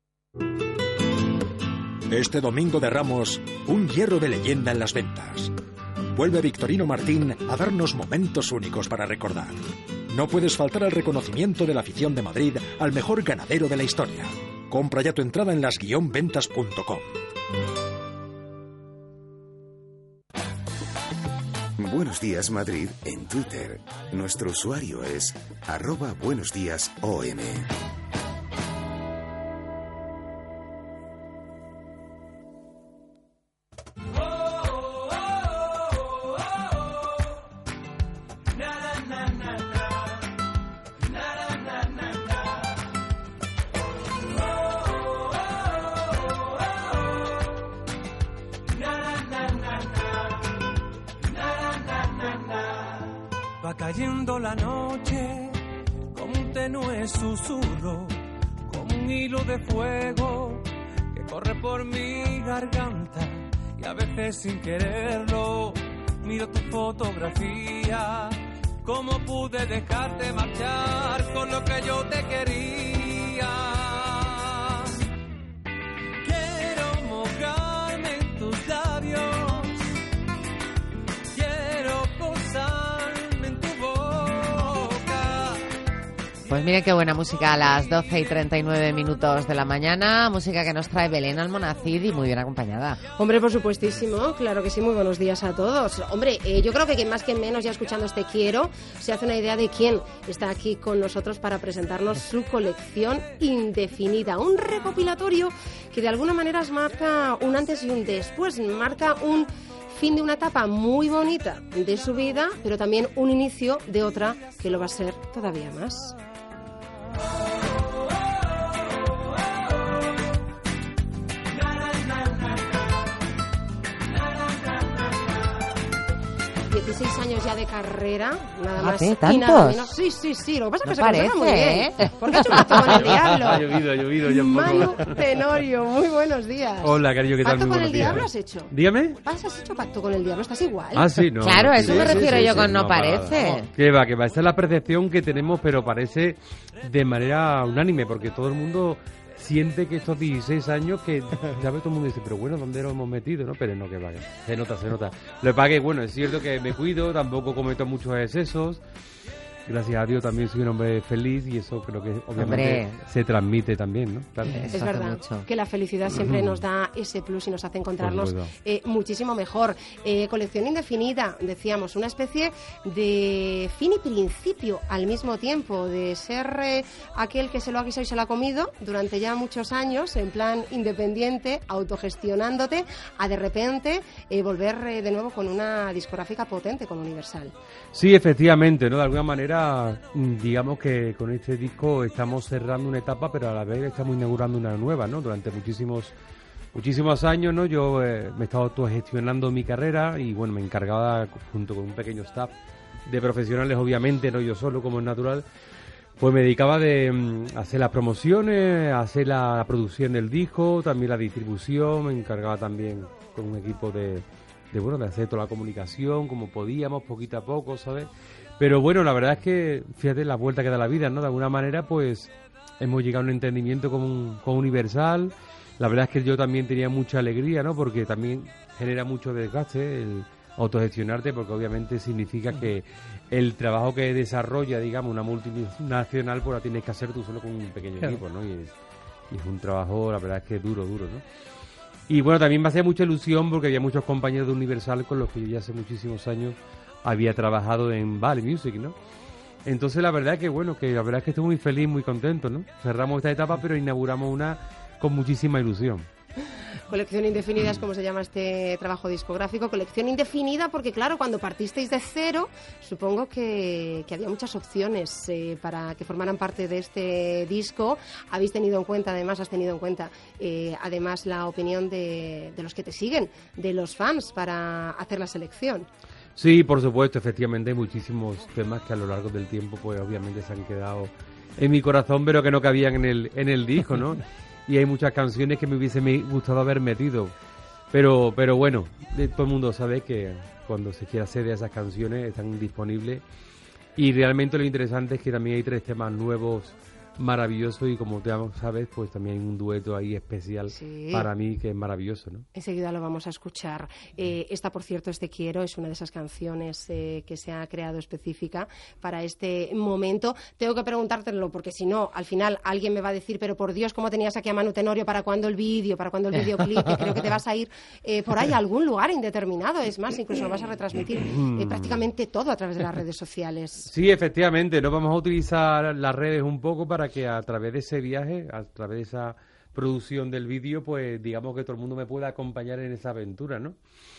Este domingo de Ramos, un hierro de leyenda en las ventas. Vuelve Victorino Martín a darnos momentos únicos para recordar. No puedes faltar al reconocimiento de la afición de Madrid al mejor ganadero de la historia. Compra ya tu entrada en las-ventas.com. Buenos Días Madrid en Twitter. Nuestro usuario es @buenosdíasom. Va cayendo la noche como un tenue susurro, como un hilo de fuego que corre por mi garganta y a veces sin quererlo miro tu fotografía. ¿Cómo pude dejarte marchar con lo que yo te quería? Quiero mojarme en tus labios, quiero posarme en tu boca. Pues miren qué buena música a las 12:39 de la mañana, música que nos trae Belén Almonacid y muy bien acompañada. Hombre, por supuestísimo, claro que sí, muy buenos días a todos. Hombre, yo creo que quien más que menos ya escuchando este Quiero se hace una idea de quién está aquí con nosotros para presentarnos su colección indefinida, un recopilatorio que de alguna manera marca un antes y un después, marca un fin de una etapa muy bonita de su vida, pero también un inicio de otra que lo va a ser todavía más. 16 años ya de carrera, nada más y nada menos. Sí, sí, sí, lo que pasa es que no se conserva muy bien. ¿eh? ¿Por qué ha hecho pacto con el diablo? Ha llovido ya un poco. Manu Tenorio, muy buenos días. Hola, cariño, ¿qué tal? ¿Pacto Muy con el buenos días. diablo has hecho? Dígame. ¿Has hecho pacto con el diablo? ¿Estás igual? Ah, sí, no. Claro, a eso me refiero yo con no para parece. nada. Que va, esa es la percepción que tenemos, pero parece de manera unánime, porque todo el mundo siente que estos 16 años que ya ve todo el mundo dice, pero bueno, ¿dónde lo hemos metido? ¿No? Pero no, que vaya, se nota. Lo que pasa que, bueno, es cierto que me cuido, tampoco cometo muchos excesos. Gracias a Dios también soy un hombre feliz y eso creo que obviamente se transmite también, ¿no? Claro. Es verdad que la felicidad siempre nos da ese plus y nos hace encontrarnos muchísimo mejor. Colección indefinida, decíamos, una especie de fin y principio al mismo tiempo, de ser aquel que se lo ha guisado y se lo ha comido durante ya muchos años, en plan independiente, autogestionándote, a de repente volver de nuevo con una discográfica potente, con Universal. Sí, efectivamente, ¿no? De alguna manera, digamos que con este disco estamos cerrando una etapa, pero a la vez estamos inaugurando una nueva, ¿no? Durante muchísimos años, ¿no? Yo me he estado autogestionando mi carrera y, bueno, me encargaba, junto con un pequeño staff de profesionales, obviamente, no yo solo, como es natural, pues me dedicaba de hacer las promociones, hacer la producción del disco, también la distribución, me encargaba también con un equipo de hacer toda la comunicación como podíamos, poquito a poco, ¿sabes? Pero bueno, la verdad es que, fíjate, la vuelta que da la vida, ¿no? De alguna manera, pues, hemos llegado a un entendimiento con Universal. La verdad es que yo también tenía mucha alegría, ¿no? Porque también genera mucho desgaste el autogestionarte, porque obviamente significa que el trabajo que desarrolla, digamos, una multinacional, pues la tienes que hacer tú solo con un pequeño equipo, ¿no? Y es un trabajo, la verdad es que duro, ¿no? Y bueno, también me hacía mucha ilusión porque había muchos compañeros de Universal con los que yo ya hace muchísimos años había trabajado en Valley Music, ¿no? Entonces la verdad es que estoy muy feliz, muy contento, ¿no? Cerramos esta etapa, pero inauguramos una con muchísima ilusión. Colección indefinida es como se llama este trabajo discográfico. Colección indefinida porque, claro, cuando partisteis de cero, supongo que había muchas opciones para que formaran parte de este disco. Has tenido en cuenta además la opinión de los que te siguen, de los fans, para hacer la selección. Sí, por supuesto, efectivamente hay muchísimos temas que a lo largo del tiempo, pues obviamente se han quedado en mi corazón, pero que no cabían en el disco, ¿no? Y hay muchas canciones que me hubiese gustado haber metido. Pero bueno, todo el mundo sabe que cuando se quiera acceder a esas canciones están disponibles. Y realmente lo interesante es que también hay 3 temas nuevos maravillosos y como te sabes, pues también hay un dueto ahí especial para mí que es maravilloso, ¿no? Enseguida lo vamos a escuchar. Esta, por cierto, Te Quiero, es una de esas canciones que se ha creado específica para este momento. Tengo que preguntártelo porque si no, al final alguien me va a decir, pero por Dios, ¿cómo tenías aquí a Manu Tenorio? ¿Para cuándo el vídeo? ¿Para cuándo el videoclip? Creo que te vas a ir por ahí a algún lugar indeterminado. Es más, incluso lo vas a retransmitir prácticamente todo a través de las redes sociales. Sí, efectivamente. Nos vamos a utilizar las redes un poco para que a través de ese viaje, a través de esa producción del vídeo, pues digamos que todo el mundo me pueda acompañar en esa aventura, ¿no?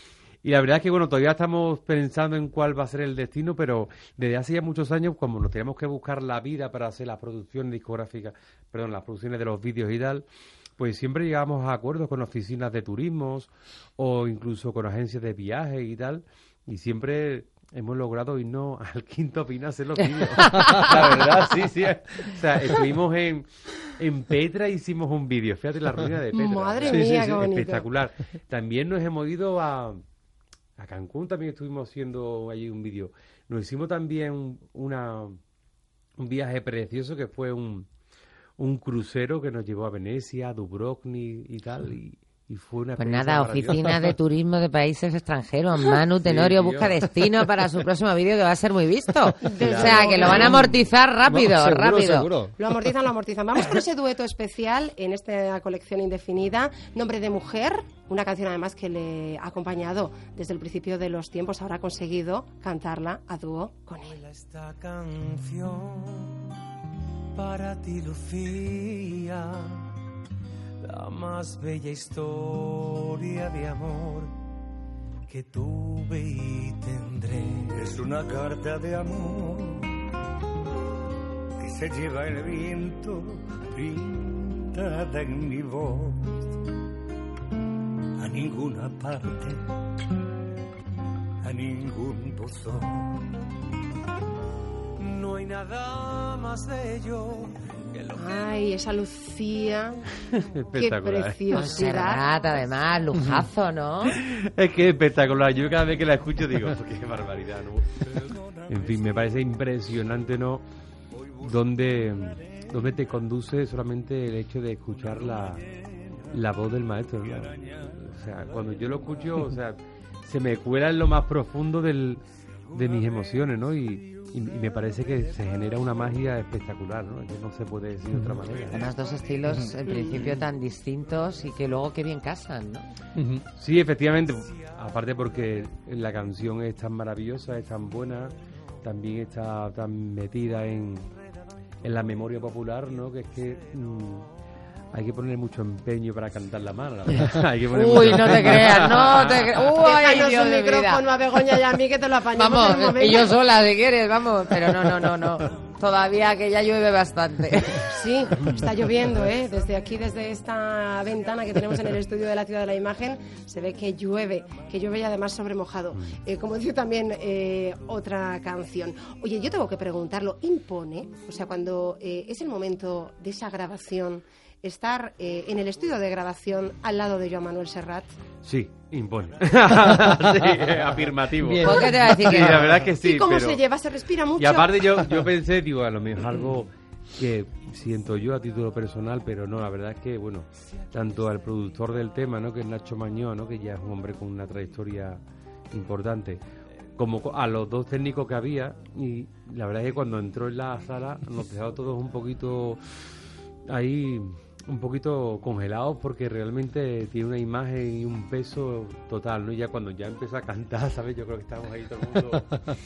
Y la verdad es que, bueno, todavía estamos pensando en cuál va a ser el destino, pero desde hace ya muchos años, como nos tenemos que buscar la vida para hacer las producciones discográficas, las producciones de los vídeos y tal, pues siempre llegamos a acuerdos con oficinas de turismos o incluso con agencias de viajes y tal, y siempre hemos logrado irnos al Quinto Pino a hacer los vídeos. La verdad, sí. O sea, estuvimos en Petra e hicimos un vídeo. Fíjate la ruina de Petra. Madre mía, qué bonito. Espectacular. También nos hemos ido a Cancún, también estuvimos haciendo allí un vídeo. Nos hicimos también un viaje precioso que fue un crucero que nos llevó a Venecia, a Dubrovnik y tal, y fue una Oficina de Turismo de Países Extranjeros. Manu Tenorio busca destino para su próximo vídeo que va a ser muy visto. Claro. O sea, que lo van a amortizar rápido. Seguro. Lo amortizan. Vamos con ese dueto especial en esta colección indefinida. Nombre de Mujer, una canción además que le ha acompañado desde el principio de los tiempos. Ahora ha conseguido cantarla a dúo con él. Esta canción para ti, Lucía, la más bella historia de amor que tuve y tendré. Es una carta de amor que se lleva el viento pintada en mi voz. A ninguna parte, a ningún buzón. No hay nada más bello. Ay, esa Lucía, qué preciosidad. Además, lujazo, ¿no? Es que es espectacular. Yo cada vez que la escucho digo, qué barbaridad, ¿no? En fin, me parece impresionante, ¿no? Donde donde te conduce solamente el hecho de escuchar la voz del maestro, ¿no? O sea, cuando yo lo escucho, o sea, se me cuela en lo más profundo de mis emociones, ¿no? Y me parece que se genera una magia espectacular, ¿no? Que no se puede decir de otra manera. Además, dos estilos en principio tan distintos y que luego qué bien casan, ¿no? Sí, efectivamente, aparte porque la canción es tan maravillosa, es tan buena, también está tan metida en la memoria popular, ¿no? Que es que hay que poner mucho empeño para cantarla mal, la verdad. Hay que poner Uy, no te creas, no te creas. Déjanos Dios un micrófono a Begoña y a mí que te lo apañamos. Vamos, y yo sola si quieres, vamos. Pero no. Todavía que ya llueve bastante. Sí, está lloviendo, ¿eh? Desde aquí, desde esta ventana que tenemos en el estudio de la Ciudad de la Imagen, se ve que llueve y además sobre mojado. Como dice también otra canción. Oye, yo tengo que preguntarlo, ¿impone? O sea, cuando es el momento de esa grabación, estar en el estudio de grabación al lado de Joan Manuel Serrat. Sí, impone. Sí, afirmativo. ¿Por qué te va a decir que sí, no? La verdad que sí. ¿Y cómo se lleva? ¿Se respira mucho? Y aparte yo pensé, digo, a lo mejor algo que siento yo a título personal, pero no, la verdad es que, bueno, tanto al productor del tema, ¿no? Que es Nacho Mañó, ¿no? Que ya es un hombre con una trayectoria importante, como a los dos técnicos que había, y la verdad es que cuando entró en la sala nos dejaba todos un poquito ahí, un poquito congelados, porque realmente tiene una imagen y un peso total, ¿no? Y ya cuando ya empezó a cantar, ¿sabes? Yo creo que estábamos ahí todo el mundo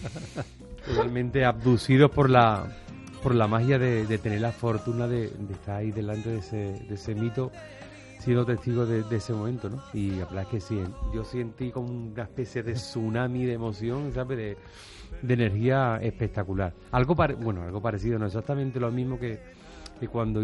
totalmente abducidos por la magia de tener la fortuna de estar ahí delante de ese mito, siendo testigo de ese momento, ¿no? Y la verdad es que sí, yo sentí como una especie de tsunami de emoción, ¿sabes? De energía espectacular. Algo parecido, no exactamente lo mismo que cuando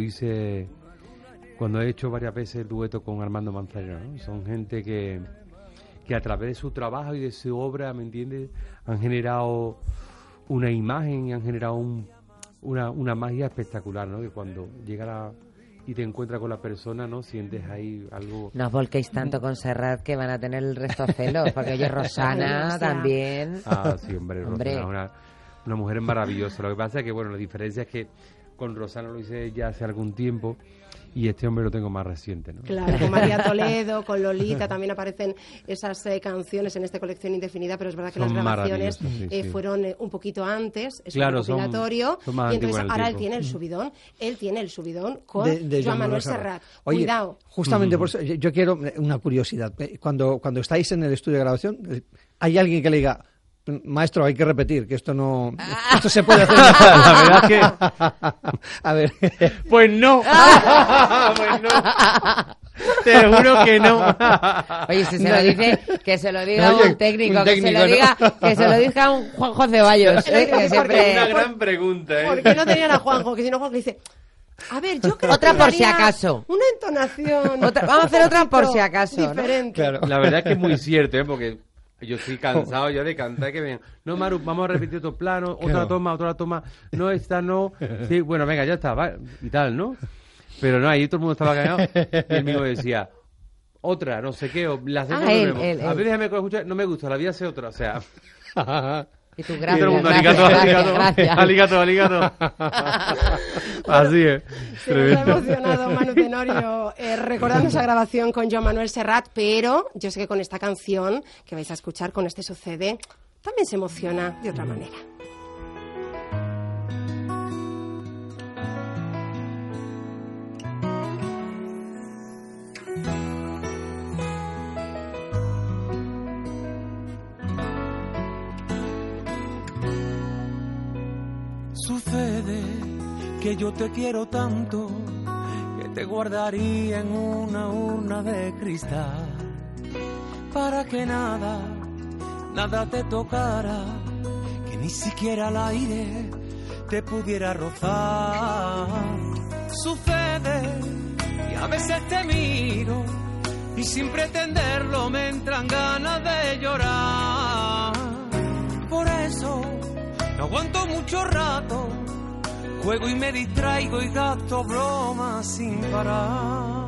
he hecho varias veces el dueto con Armando Manzanero, ¿no? Son gente que a través de su trabajo y de su obra, ¿me entiendes?, han generado una imagen y han generado una magia espectacular, ¿no? Que cuando llega y te encuentras con la persona, ¿no? Sientes ahí algo... No os volquéis tanto con Serrat que van a tener el resto celos, porque oye, Rosana también... Ah, sí, hombre. Rosana, una mujer maravillosa. Lo que pasa es que, bueno, la diferencia es que con Rosana lo hice ya hace algún tiempo y este hombre lo tengo más reciente, ¿no? Claro, con María Toledo, con Lolita también aparecen esas canciones en esta colección indefinida, pero es verdad que las grabaciones fueron un poquito antes, es un recopilatorio, y entonces ahora él tiene el subidón con de Joan Manuel Serrat. Oye, cuidado. Justamente por eso, yo quiero una curiosidad. Cuando estáis en el estudio de grabación, ¿hay alguien que le diga: maestro, hay que repetir, que esto se puede hacer? La verdad es que... A ver. Pues no. Pues no. Te juro que no. Oye, si se lo dice, que se lo diga un técnico, que se lo diga un Juanjo Ceballos. Que siempre... Una gran pregunta, ¿eh? ¿Por qué no tenían a Juanjo? Que si no, Juanjo dice... A ver, yo creo otra que por si acaso. Una entonación. Vamos a hacer otra por si acaso. Diferente. ¿no? Claro. La verdad es que es muy cierto, ¿eh? Porque yo estoy cansado ya de cantar, que ven. No, Maru, vamos a repetir otro plano, otra toma. No, esta no. Sí, bueno, venga, ya está, va, y tal, ¿no? Pero no, ahí todo el mundo estaba callado. Y el mío decía, otra, no sé qué, o la hacemos de nuevo. A ver, déjame escuchar, no me gusta, la voy a hacer otra, o sea. Y tú, gracias, aligato. Así es. Se nos ha emocionado Manu Tenorio recordando esa grabación con Joan Manuel Serrat, pero yo sé que con esta canción que vais a escuchar, con este Sucede, también se emociona de otra manera. Sucede que yo te quiero tanto que te guardaría en una urna de cristal para que nada te tocara, que ni siquiera el aire te pudiera rozar. Sucede que a veces te miro y sin pretenderlo me entran ganas de llorar. Por eso no aguanto mucho rato, juego y me distraigo y gasto bromas sin parar.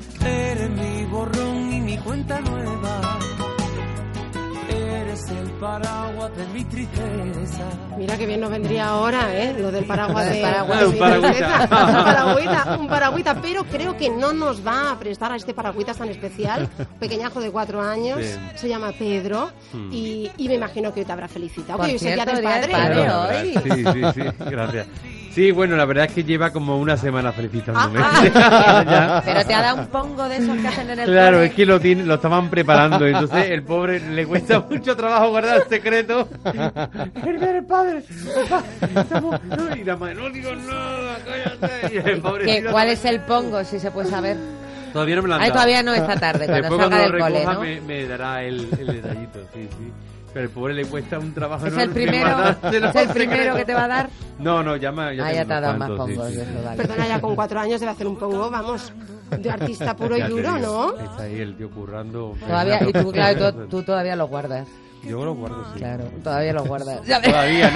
Eres mi borrón y mi cuenta nueva, eres el paraguas de mi tristeza. Mira que bien nos vendría ahora, lo del paraguas de un paragüita. Un paragüita, pero creo que no nos va a prestar a este paragüita tan especial. Un pequeñajo de 4 años, se llama Pedro, y me imagino que hoy te habrá felicitado. Por que hoy es el día cierto, del día del padre. padre Sí, gracias. Sí, bueno, la verdad es que lleva como una semana felicitándome. Pero te ha dado un pongo de esos que hacen en el Claro, cole. es que lo estaban preparando, entonces el pobre le cuesta mucho trabajo guardar el secreto. El padre, y la madre, no digo nada, cállate. Y el pobre ¿Cuál es el pongo, si se puede saber? Todavía no me lo han dado. Todavía no, esta tarde, cuando después salga cuando del lo cole, recoja, ¿no? me dará el detallito, sí. Pero el pobre le cuesta un trabajo ¿Es enorme. el primero que te va a dar? No, ya te ha dado más cuantos, pongos. sí. Eso, vale. Perdona, ya con 4 años debe hacer un pongo, vamos, de artista puro y Ya te duro, digo, ¿no? Está ahí el tío currando. Todavía, y tú, claro, tú todavía lo guardas. Yo lo guardo, sí. Claro, todavía lo guardas. Todavía,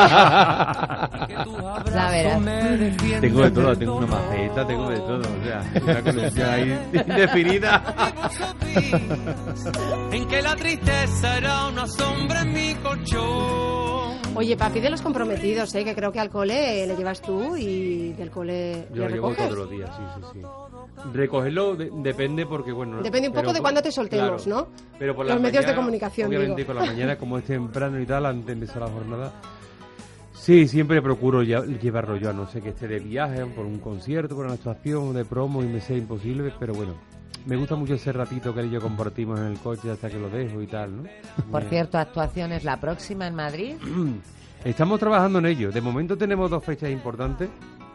¿no? Ya verás. Tengo de todo, tengo una maceta, tengo de todo. O sea, una colección ahí indefinida. En que la tristeza era una sombra en mi colchón. Oye, papi de los comprometidos, que creo que al cole le llevas tú y del cole yo le lo llevo recoges. todos los días, sí. Recogerlo depende porque, bueno... Depende un poco de cuándo te soltemos, claro, ¿no? Pero por los la medios mañana, de comunicación, obviamente digo. con la mañana, como es temprano y tal, antes de empezar la jornada... Sí, siempre procuro llevarlo yo, a no sé que esté de viaje, por un concierto, por una actuación, de promo, y me sea imposible, pero bueno... Me gusta mucho ese ratito que él y yo compartimos en el coche hasta que lo dejo y tal, ¿no? Por cierto, actuaciones la próxima en Madrid. Estamos trabajando en ello. De momento tenemos 2 fechas importantes.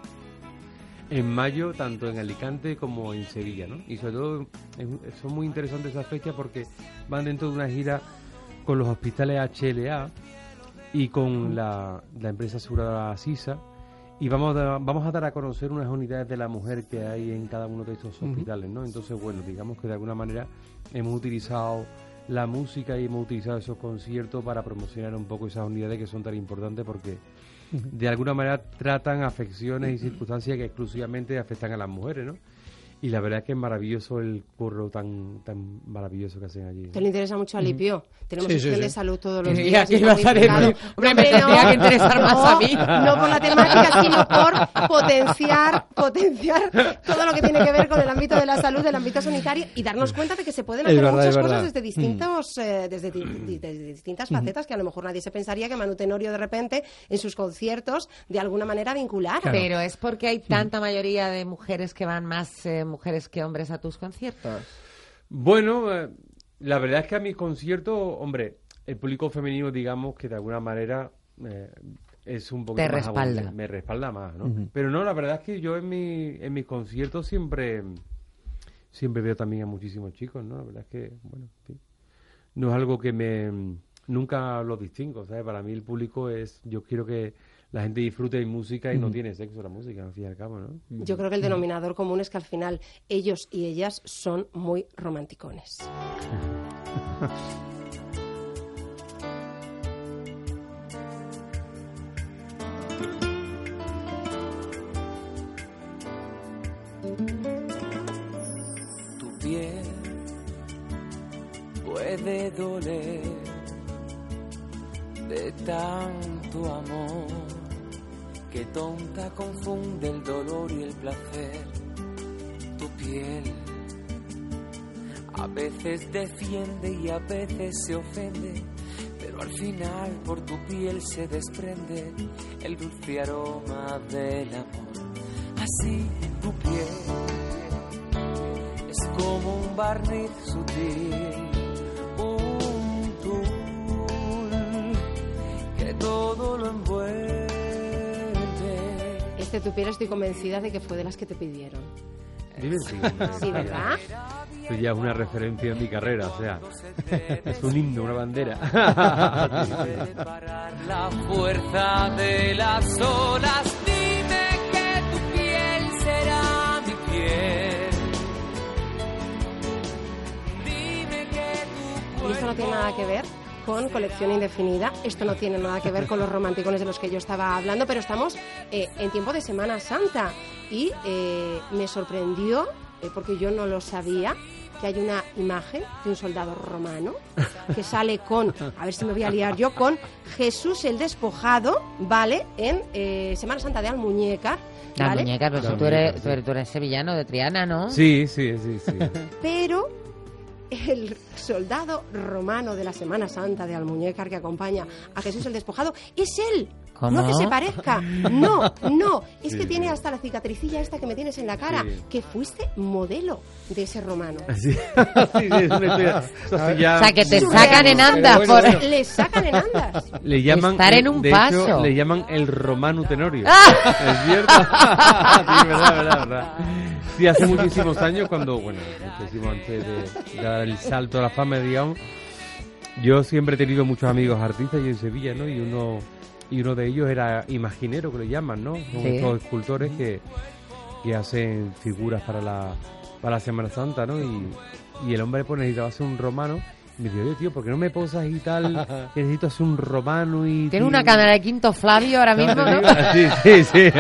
En mayo, tanto en Alicante como en Sevilla, ¿no? Y sobre todo son muy interesantes esas fechas porque van dentro de una gira con los hospitales HLA y con la empresa aseguradora Sisa. Y vamos a dar a conocer unas unidades de la mujer que hay en cada uno de estos hospitales, ¿no? Entonces, bueno, digamos que de alguna manera hemos utilizado la música y hemos utilizado esos conciertos para promocionar un poco esas unidades que son tan importantes porque de alguna manera tratan afecciones y circunstancias que exclusivamente afectan a las mujeres, ¿no? Y la verdad es que es maravilloso el curro tan maravilloso que hacen allí, ¿no? ¿Te le interesa mucho a Lipio? Tenemos sección de salud todos los días. días. Hombre, me tendría que interesar más a mí. No por la temática, sino por potenciar todo lo que tiene que ver con el ámbito de la salud, del ámbito sanitario y darnos cuenta de que se pueden hacer muchas cosas desde distintos, desde distintas facetas que a lo mejor nadie se pensaría que Manu Tenorio de repente en sus conciertos de alguna manera vincular. Claro. Pero es porque hay tanta mayoría de mujeres que van más mujeres que hombres a tus conciertos. Bueno, la verdad es que a mis conciertos, hombre, el público femenino, digamos que de alguna manera es un poquito te más respalda. Me respalda más, ¿no? Pero no, la verdad es que yo en mis conciertos siempre veo también a muchísimos chicos, ¿no? La verdad es que, bueno, en fin, no es algo que nunca lo distingo, ¿sabes? Para mí el público yo quiero que la gente disfrute de música y no tiene sexo la música, al fin y al cabo, ¿no? Yo creo que el denominador común es que al final ellos y ellas son muy romanticones. Tu piel puede doler de tanto amor, que tonta confunde el dolor y el placer. Tu piel a veces defiende y a veces se ofende, pero al final por tu piel se desprende el dulce aroma del amor. Así tu piel es como un barniz sutil, un tul que todo lo envuelve. Tu piel estoy convencida de que fue de las que te pidieron. Divertido. Sí, ¿verdad? Esto ya es una referencia en mi carrera, o sea, es un himno, una bandera. La fuerza de las olas, dime que tu piel será mi piel. Dime que tu Y esto no tiene nada que ver con colección indefinida, esto no tiene nada que ver con los romanticones de los que yo estaba hablando, pero estamos en tiempo de Semana Santa y me sorprendió, porque yo no lo sabía, que hay una imagen de un soldado romano que sale con, a ver si me voy a liar yo, con Jesús el Despojado, ¿vale? En Semana Santa de Almuñécar. La ¿vale? muñeca, pero tú eres sevillano de Triana, ¿no? Sí. Pero el soldado romano de la Semana Santa de Almuñécar que acompaña a Jesús el Despojado es él. ¿Cómo? No que se parezca. No. Es que Sí, tiene sí. hasta la cicatricilla esta que me tienes en la cara. Sí. Que fuiste modelo de ese romano. Sí, es una historia. Eso sí ya- O sea, que te sacan en andas por... Le sacan en andas. Le llaman, Estar en un de paso. hecho, le llaman el Romano Tenorio. ¿Es cierto? Sí, verdad. Sí, hace muchísimos años, cuando, muchísimo antes de dar el salto a la fama, digamos, yo siempre he tenido muchos amigos artistas y en Sevilla, ¿no? Y uno de ellos era imaginero, que le llaman, ¿no? Son Sí. estos escultores que hacen figuras para la Semana Santa, ¿no? Y el hombre pues necesitaba hacer un romano. Y me dijo, oye, tío, ¿por qué no me posas y tal? Que necesito hacer un romano y... Tiene una cámara de Quinto Flavio ahora mismo, ¿no? Sí.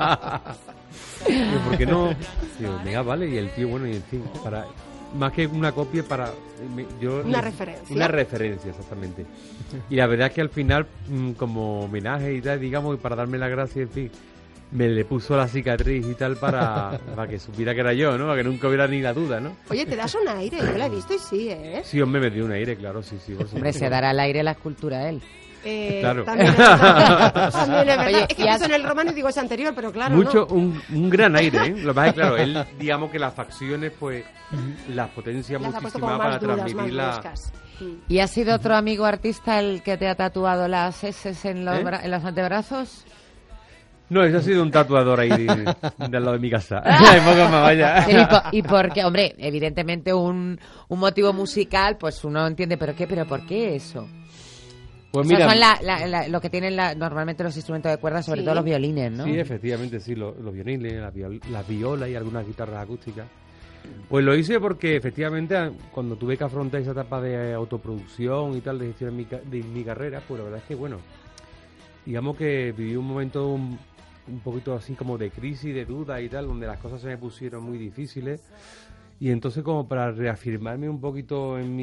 Digo, ¿por qué no? Digo, venga, vale. Y el tío, bueno, y en fin, para... Más que una copia para... Una referencia. Una referencia, exactamente. Y la verdad es que al final, como homenaje y tal, digamos, y para darme la gracia, en fin, me le puso la cicatriz y tal para que supiera que era yo, ¿no? Para que nunca hubiera ni la duda, ¿no? Oye, te das un aire. Yo la he visto y sí, ¿eh? Sí, hombre, me dio un aire, claro, sí. Por Hombre, supuesto. se dará al aire la escultura él. Claro. También es verdad. También es verdad. Oye, Es que y pienso en el romano y digo es anterior, pero claro, Mucho, no. un gran aire, ¿eh? Lo que pasa es que, claro, él, digamos que las facciones, pues, las potencia Las ha puesto muchísimo como para más duras, transmitir más la... bruscas. ¿Y ha sido otro amigo artista el que te ha tatuado las S en los, en los antebrazos? No, eso ha sido un tatuador ahí del lado de mi casa. Hay poco más, vaya. Pero y porque, hombre, evidentemente un motivo musical, pues uno entiende, ¿pero por qué eso? Pues O sea, mira, son lo que tienen normalmente los instrumentos de cuerda, sobre Sí. todo los violines, ¿no? sí, efectivamente, sí, los violines, la viola y algunas guitarras acústicas. Pues lo hice porque efectivamente cuando tuve que afrontar esa etapa de autoproducción y tal, de gestión de mi carrera, pues la verdad es que, bueno, digamos que viví un momento un poquito así como de crisis, de duda y tal, donde las cosas se me pusieron muy difíciles. Y entonces, como para reafirmarme un poquito en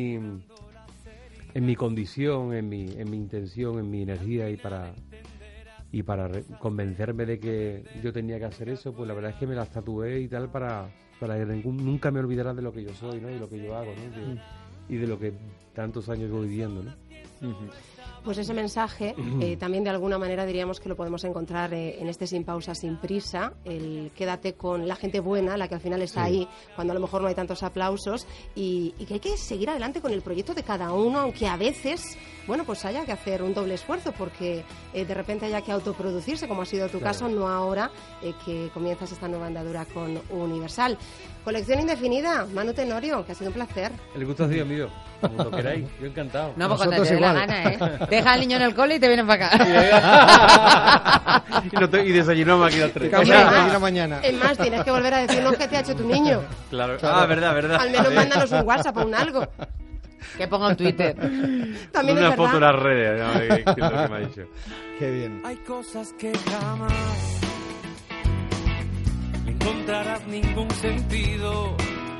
mi condición, en mi intención, en mi energía y para convencerme de que yo tenía que hacer eso, pues la verdad es que me las tatué y tal para que nunca me olvidara de lo que yo soy, ¿no? Y lo que yo hago, ¿no? Y de lo que tantos años voy viviendo, ¿no? Pues ese mensaje también de alguna manera diríamos que lo podemos encontrar en este Sin Pausa, Sin Prisa, el quédate con la gente buena, la que al final está ahí cuando a lo mejor no hay tantos aplausos y que hay que seguir adelante con el proyecto de cada uno, aunque a veces, bueno, pues haya que hacer un doble esfuerzo porque de repente haya que autoproducirse, como ha sido tu caso, no ahora que comienzas esta nueva andadura con Universal. Colección indefinida, Manu Tenorio, que ha sido un placer. El gusto ha sido mío, como lo queráis, yo encantado. No, porque cuando te dé la gana, ¿eh? Deja al niño en el cole y te vienen para acá. Y desayunamos aquí los tres. Mañana. Es más, tienes que volver a decirnos qué te ha hecho tu niño. Claro. Ah, verdad. Al menos mándanos un WhatsApp o un algo. Que ponga un Twitter. También una es foto en verdad. las redes, ¿no? Que es lo que me ha dicho. Qué bien. Hay cosas que jamás le encontrarás ningún sentido,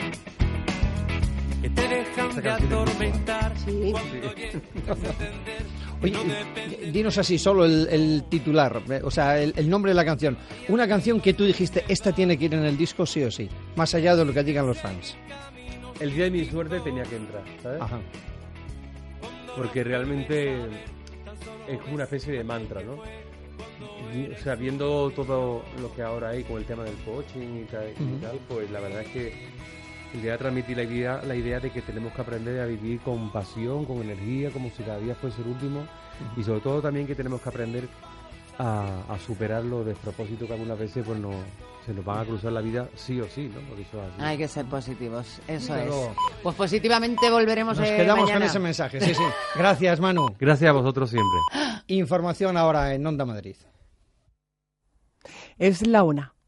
que te dejan de atormentar cuando llegas a entender. Oye, dinos así solo el titular, o sea, el nombre de la canción. Una canción que tú dijiste, esta tiene que ir en el disco sí o sí, más allá de lo que digan los fans. El día de mi suerte tenía que entrar, ¿sabes? Ajá. Porque realmente es como una especie de mantra, ¿no? O sea, viendo todo lo que ahora hay con el tema del coaching y tal, pues la verdad es que quería transmitir la idea de que tenemos que aprender a vivir con pasión, con energía, como si cada día fuese el último, y sobre todo también que tenemos que aprender a superar los despropósitos que algunas veces pues se nos van a cruzar la vida sí o sí, ¿no? Porque eso es así. Hay que ser positivos, eso Pero- es. Pues positivamente volveremos Nos quedamos mañana. con ese mensaje, sí. Gracias, Manu. Gracias a vosotros siempre. Información ahora en Onda Madrid. Es la 1.